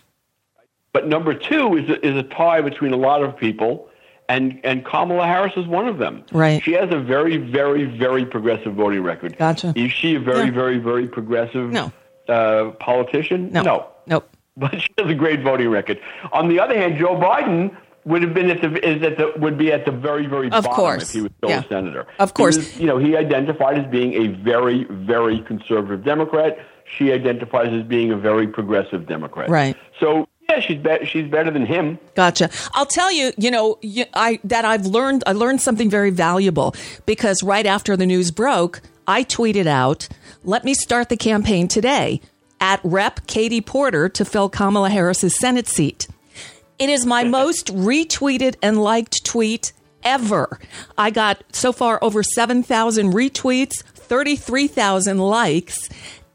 But number two is a, is a tie between a lot of people, and, and Kamala Harris is one of them. Right. She has a very, very, very progressive voting record. Gotcha. Is she a very, Yeah. very, very progressive No. uh, politician? No. No. Nope. But she has a great voting record. On the other hand, Joe Biden would have been at the is at the would be at the very, very Of bottom course. if he was still Yeah. a senator. Of He course. was- you know, he identified as being a very, very conservative Democrat. She identifies as being a very progressive Democrat. Right. So yeah, she's be- she's better than him. Gotcha. I'll tell you, you know, you, I that I've learned. I learned something very valuable because right after the news broke, I tweeted out, "Let me start the campaign today at Rep Katie Porter to fill Kamala Harris's Senate seat." It is my most retweeted and liked tweet ever. I got so far over seven thousand retweets, thirty-three thousand likes.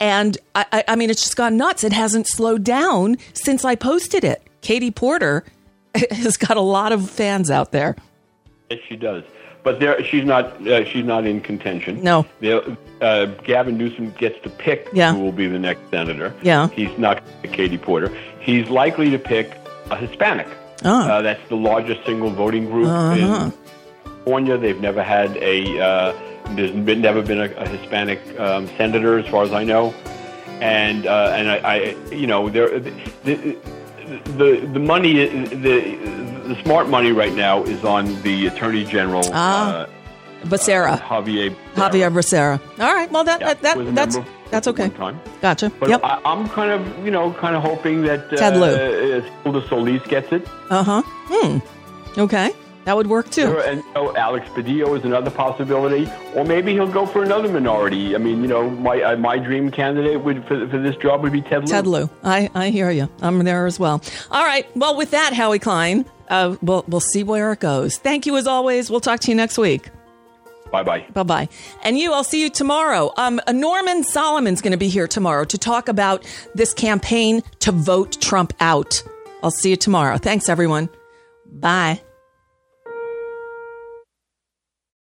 And I, I, I mean, it's just gone nuts. It hasn't slowed down since I posted it. Katie Porter has got a lot of fans out there. Yes, she does. But there, she's not. Uh, she's not in contention. No. The, uh, Gavin Newsom gets to pick yeah. who will be the next senator. Yeah. He's not going to pick Katie Porter. He's likely to pick a Hispanic. Oh. Uh, that's the largest single voting group uh-huh. in California. They've never had a. Uh, there's been, never been a, a Hispanic um, senator, as far as I know. And uh, and I, I, you know, there. The, the, the the money the the smart money right now is on the Attorney General ah, uh, Becerra. uh, Javier Javier Becerra. All right, well that yeah, that, that that's that's okay. Time. Gotcha. But yep. I, I'm kind of you know kind of hoping that uh, Ted Lieu. uh, Hilda Solis gets it. Uh huh. Hmm. Okay. That would work too. And you know, Alex Padillo is another possibility, or maybe he'll go for another minority. I mean, you know, my uh, my dream candidate would for, for this job would be Ted Lieu. Ted Lieu. I, I hear you. I'm there as well. All right. Well, with that, Howie Klein, uh, we'll we'll see where it goes. Thank you as always. We'll talk to you next week. Bye bye. Bye bye. And you, I'll see you tomorrow. Um, Norman Solomon's going to be here tomorrow to talk about this campaign to vote Trump out. I'll see you tomorrow. Thanks, everyone. Bye.